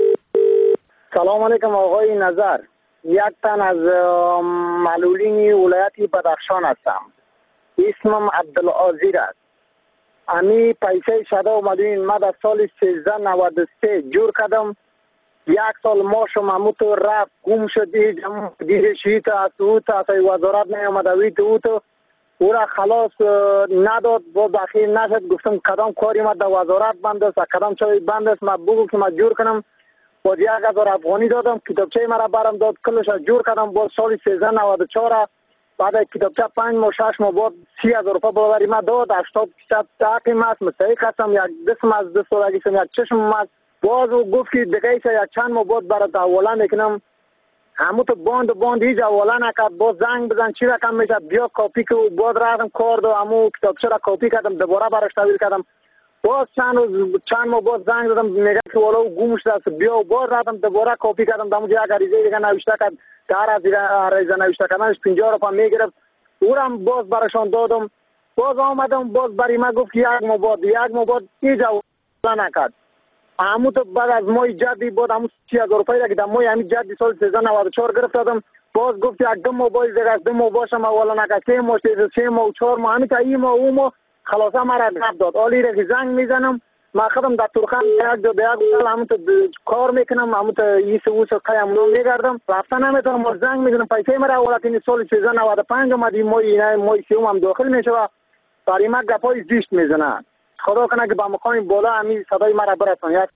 سلام علیکم آقای نظر. یک تن از معلولین ولایت بدخشان هستم. اسمم عبدالعزیر است. امی پیسه شده اومدین ما در سال سیزده نود و سه جور کردم. یک سال ما شما موتو رفت گم شدی دیده شیط از او تا از وزارت نیامد اویت او تو او را خلاص نداد. با بخیر نشد گفتم کدام کاری ما در وزارت بند است کدام چای بند است ما بگو که ما جور کنم. باز یک هزار افغانی دادم کتابچه مرا برم داد کلش جور کردم. باز سال سیزده نود و چهار بعد کتابچه پنج ماه شش ماه بعد سی هزار روپیه برابری ما داد. هشتاد درصد تحقیم است. مستحق هستم. یک دستم از دست سالگیشم یک چشم است. باز او گفت که دیگه ایسا یک چند ماه بعد برات حواله میکنم. همو تو باند باند هیچ حواله نکرد. باز زنگ بزن چی رقم میشه بیا کاپی که باز رفتم کار دو همو کتابچه را کاپی کردم دوباره براش تحویل کردم. باز چند روز چند ماه باز زنگ زدم میگه که والا او گم شده است بیا باز رفتم دوباره کاپی کردم. دمو یک عریضه دیگه نوشته کرد در از عریضه نوشته کردنش پنجاه روپیه میگرفت. او را باز براشان دادم. باز آمدم باز برای ما گفت یک ماه بعد یک ماه بعد هیچ حواله نکرد. همو تو بعد از ماه جدی بود همو سی هزار روپیه که در ماه همین جدی سال سیزده نود و چهار گرفت دادم. باز گفت یک دو ماه باز دیگه از دو ماه باشم حواله نکرد. سه ماه سه ماه و چهار ماه همین تا این ماه او ماه خلاصه مرا گفت داد. آلی را که زنگ میزنم ما خودم در تورخان یک دو یک سال همون تو کار میکنم همون تو ایس اوس قایم نو میگردم رفتن نمیتونم. باز زنگ میزنم پیسه مرا ولات این سال سیزده نود و پنج اومد این ماه اینا ماه سوم هم داخل میشه و برای ما گپای زیشت میزنن. خدا کنه که با مقام بالا همین صدای مرا برسون.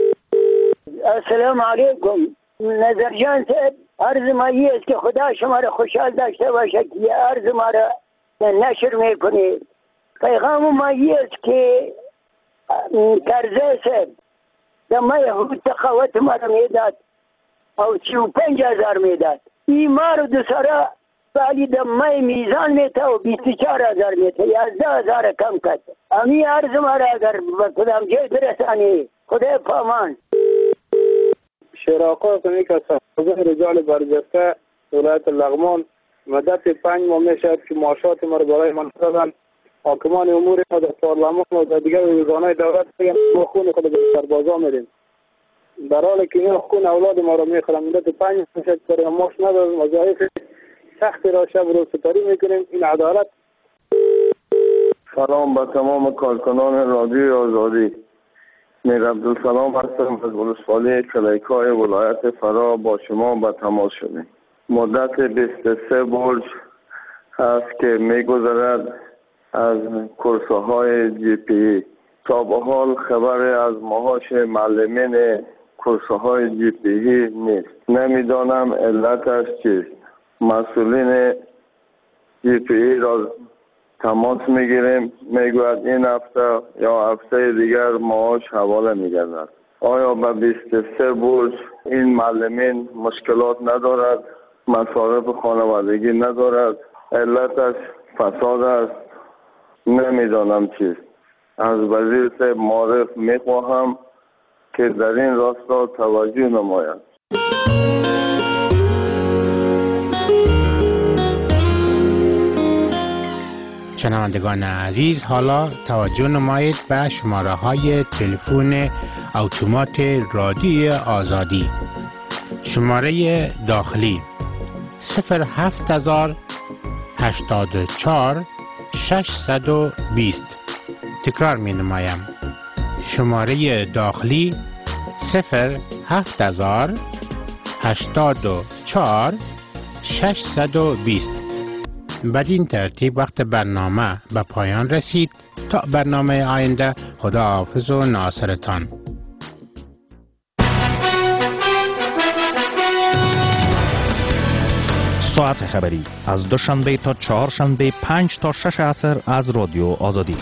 السلام علیکم نظر جان صاحب. عرض ما این است که خدا شما را خوشحال داشته باشه که عرض ما را نشر میکنید. پیغام ما این است که کرزه صاحب در مای حدود تقاوت ما را میداد او سی و پنج هزار میداد. این ما رو دوسرا ولی در مای میزان میتا و بیست و چهار هزار میتا یازده هزار کم کرد. امی عرض ما را اگر کدام جای برسانی خدا پامان. شراقا کنی که سازه رجال برجسته ولایت لغمان مدت پنج ماه میشد که معاشات ما رو برای من دادن. حاکمان امور ما در پارلمان و در دیگر وزارت‌های دولت میگن ما خون خود به سربازا میدیم در حالی که این خون اولاد ما رو میخورن. مدت پنج ماه میشد برای ماش ندادن. وظایف سختی را شب روز ستاری میکنیم. این عدالت. سلام به تمام کارکنان رادیو آزادی. میر عبدالسلام هستم از ولسوالی کلیکای ولایت فرا. با شما به تماس شدیم. مدت بیست و سه برج هست که میگذرد از کورس های جی پی ای. تا به حال خبر از معاش معلمین کورس های جی پی ای نیست. نمیدانم علتش چیست. مسئولین جی پی ای را تماس میگیریم میگوید این هفته یا هفته دیگر معاش حواله میگردد. آیا به بیست و سه برج این معلمین مشکلات ندارد؟ مصارف خانوادگی ندارد؟ علتش فساد است؟ نمیدانم چیست. از وزیر صاحب معارف میخواهم که در این راستا توجه نماید. شنوندگان عزیز حالا توجه نمایید به شماره های تلفن اتومات رادیو آزادی. شماره داخلی صفر هفت هزار هشتاد و چهار ششصد و بیست. تکرار می نمایم. شماره داخلی صفر هفت هزار هشتاد و چهار ششصد و بیست. بدین ترتیب وقت برنامه به پایان رسید. تا برنامه آینده، خداحافظ و ناصرتان. ساعت خبری از دوشنبه تا چهارشنبه پنج تا شش عصر از رادیو آزادی.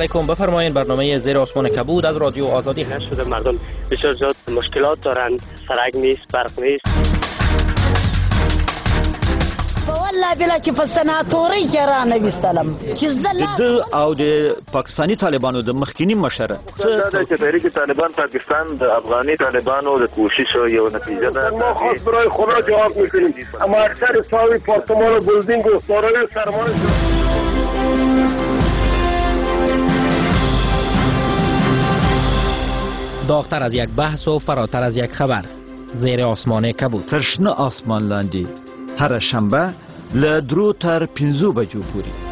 علیکم. بفرمایید برنامه زیر آسمان کبود از رادیو آزادی هست. شده مردم بسیار زیاد مشکلات دارند، سرک نیست، برق نیست. والله بلا چې په سناتوري کې را نه وستلم چې زله د او د پاکستانی طالبانو د مخکینی مشره دا چې تحریک طالبان پاکستان د افغاني طالبانو د کوشش یو نتیجه ده. ما خاص برای خدا جواب میکنیم، اما اکثر ساوی پارتمان و بلدینگ و سارای سرمایه داغتر از یک بحث و فراتر از یک خبر. زیر آسمان کبود. ترشنه آسمان لاندی هر شنبه له درو تر پنځو بجو پورې.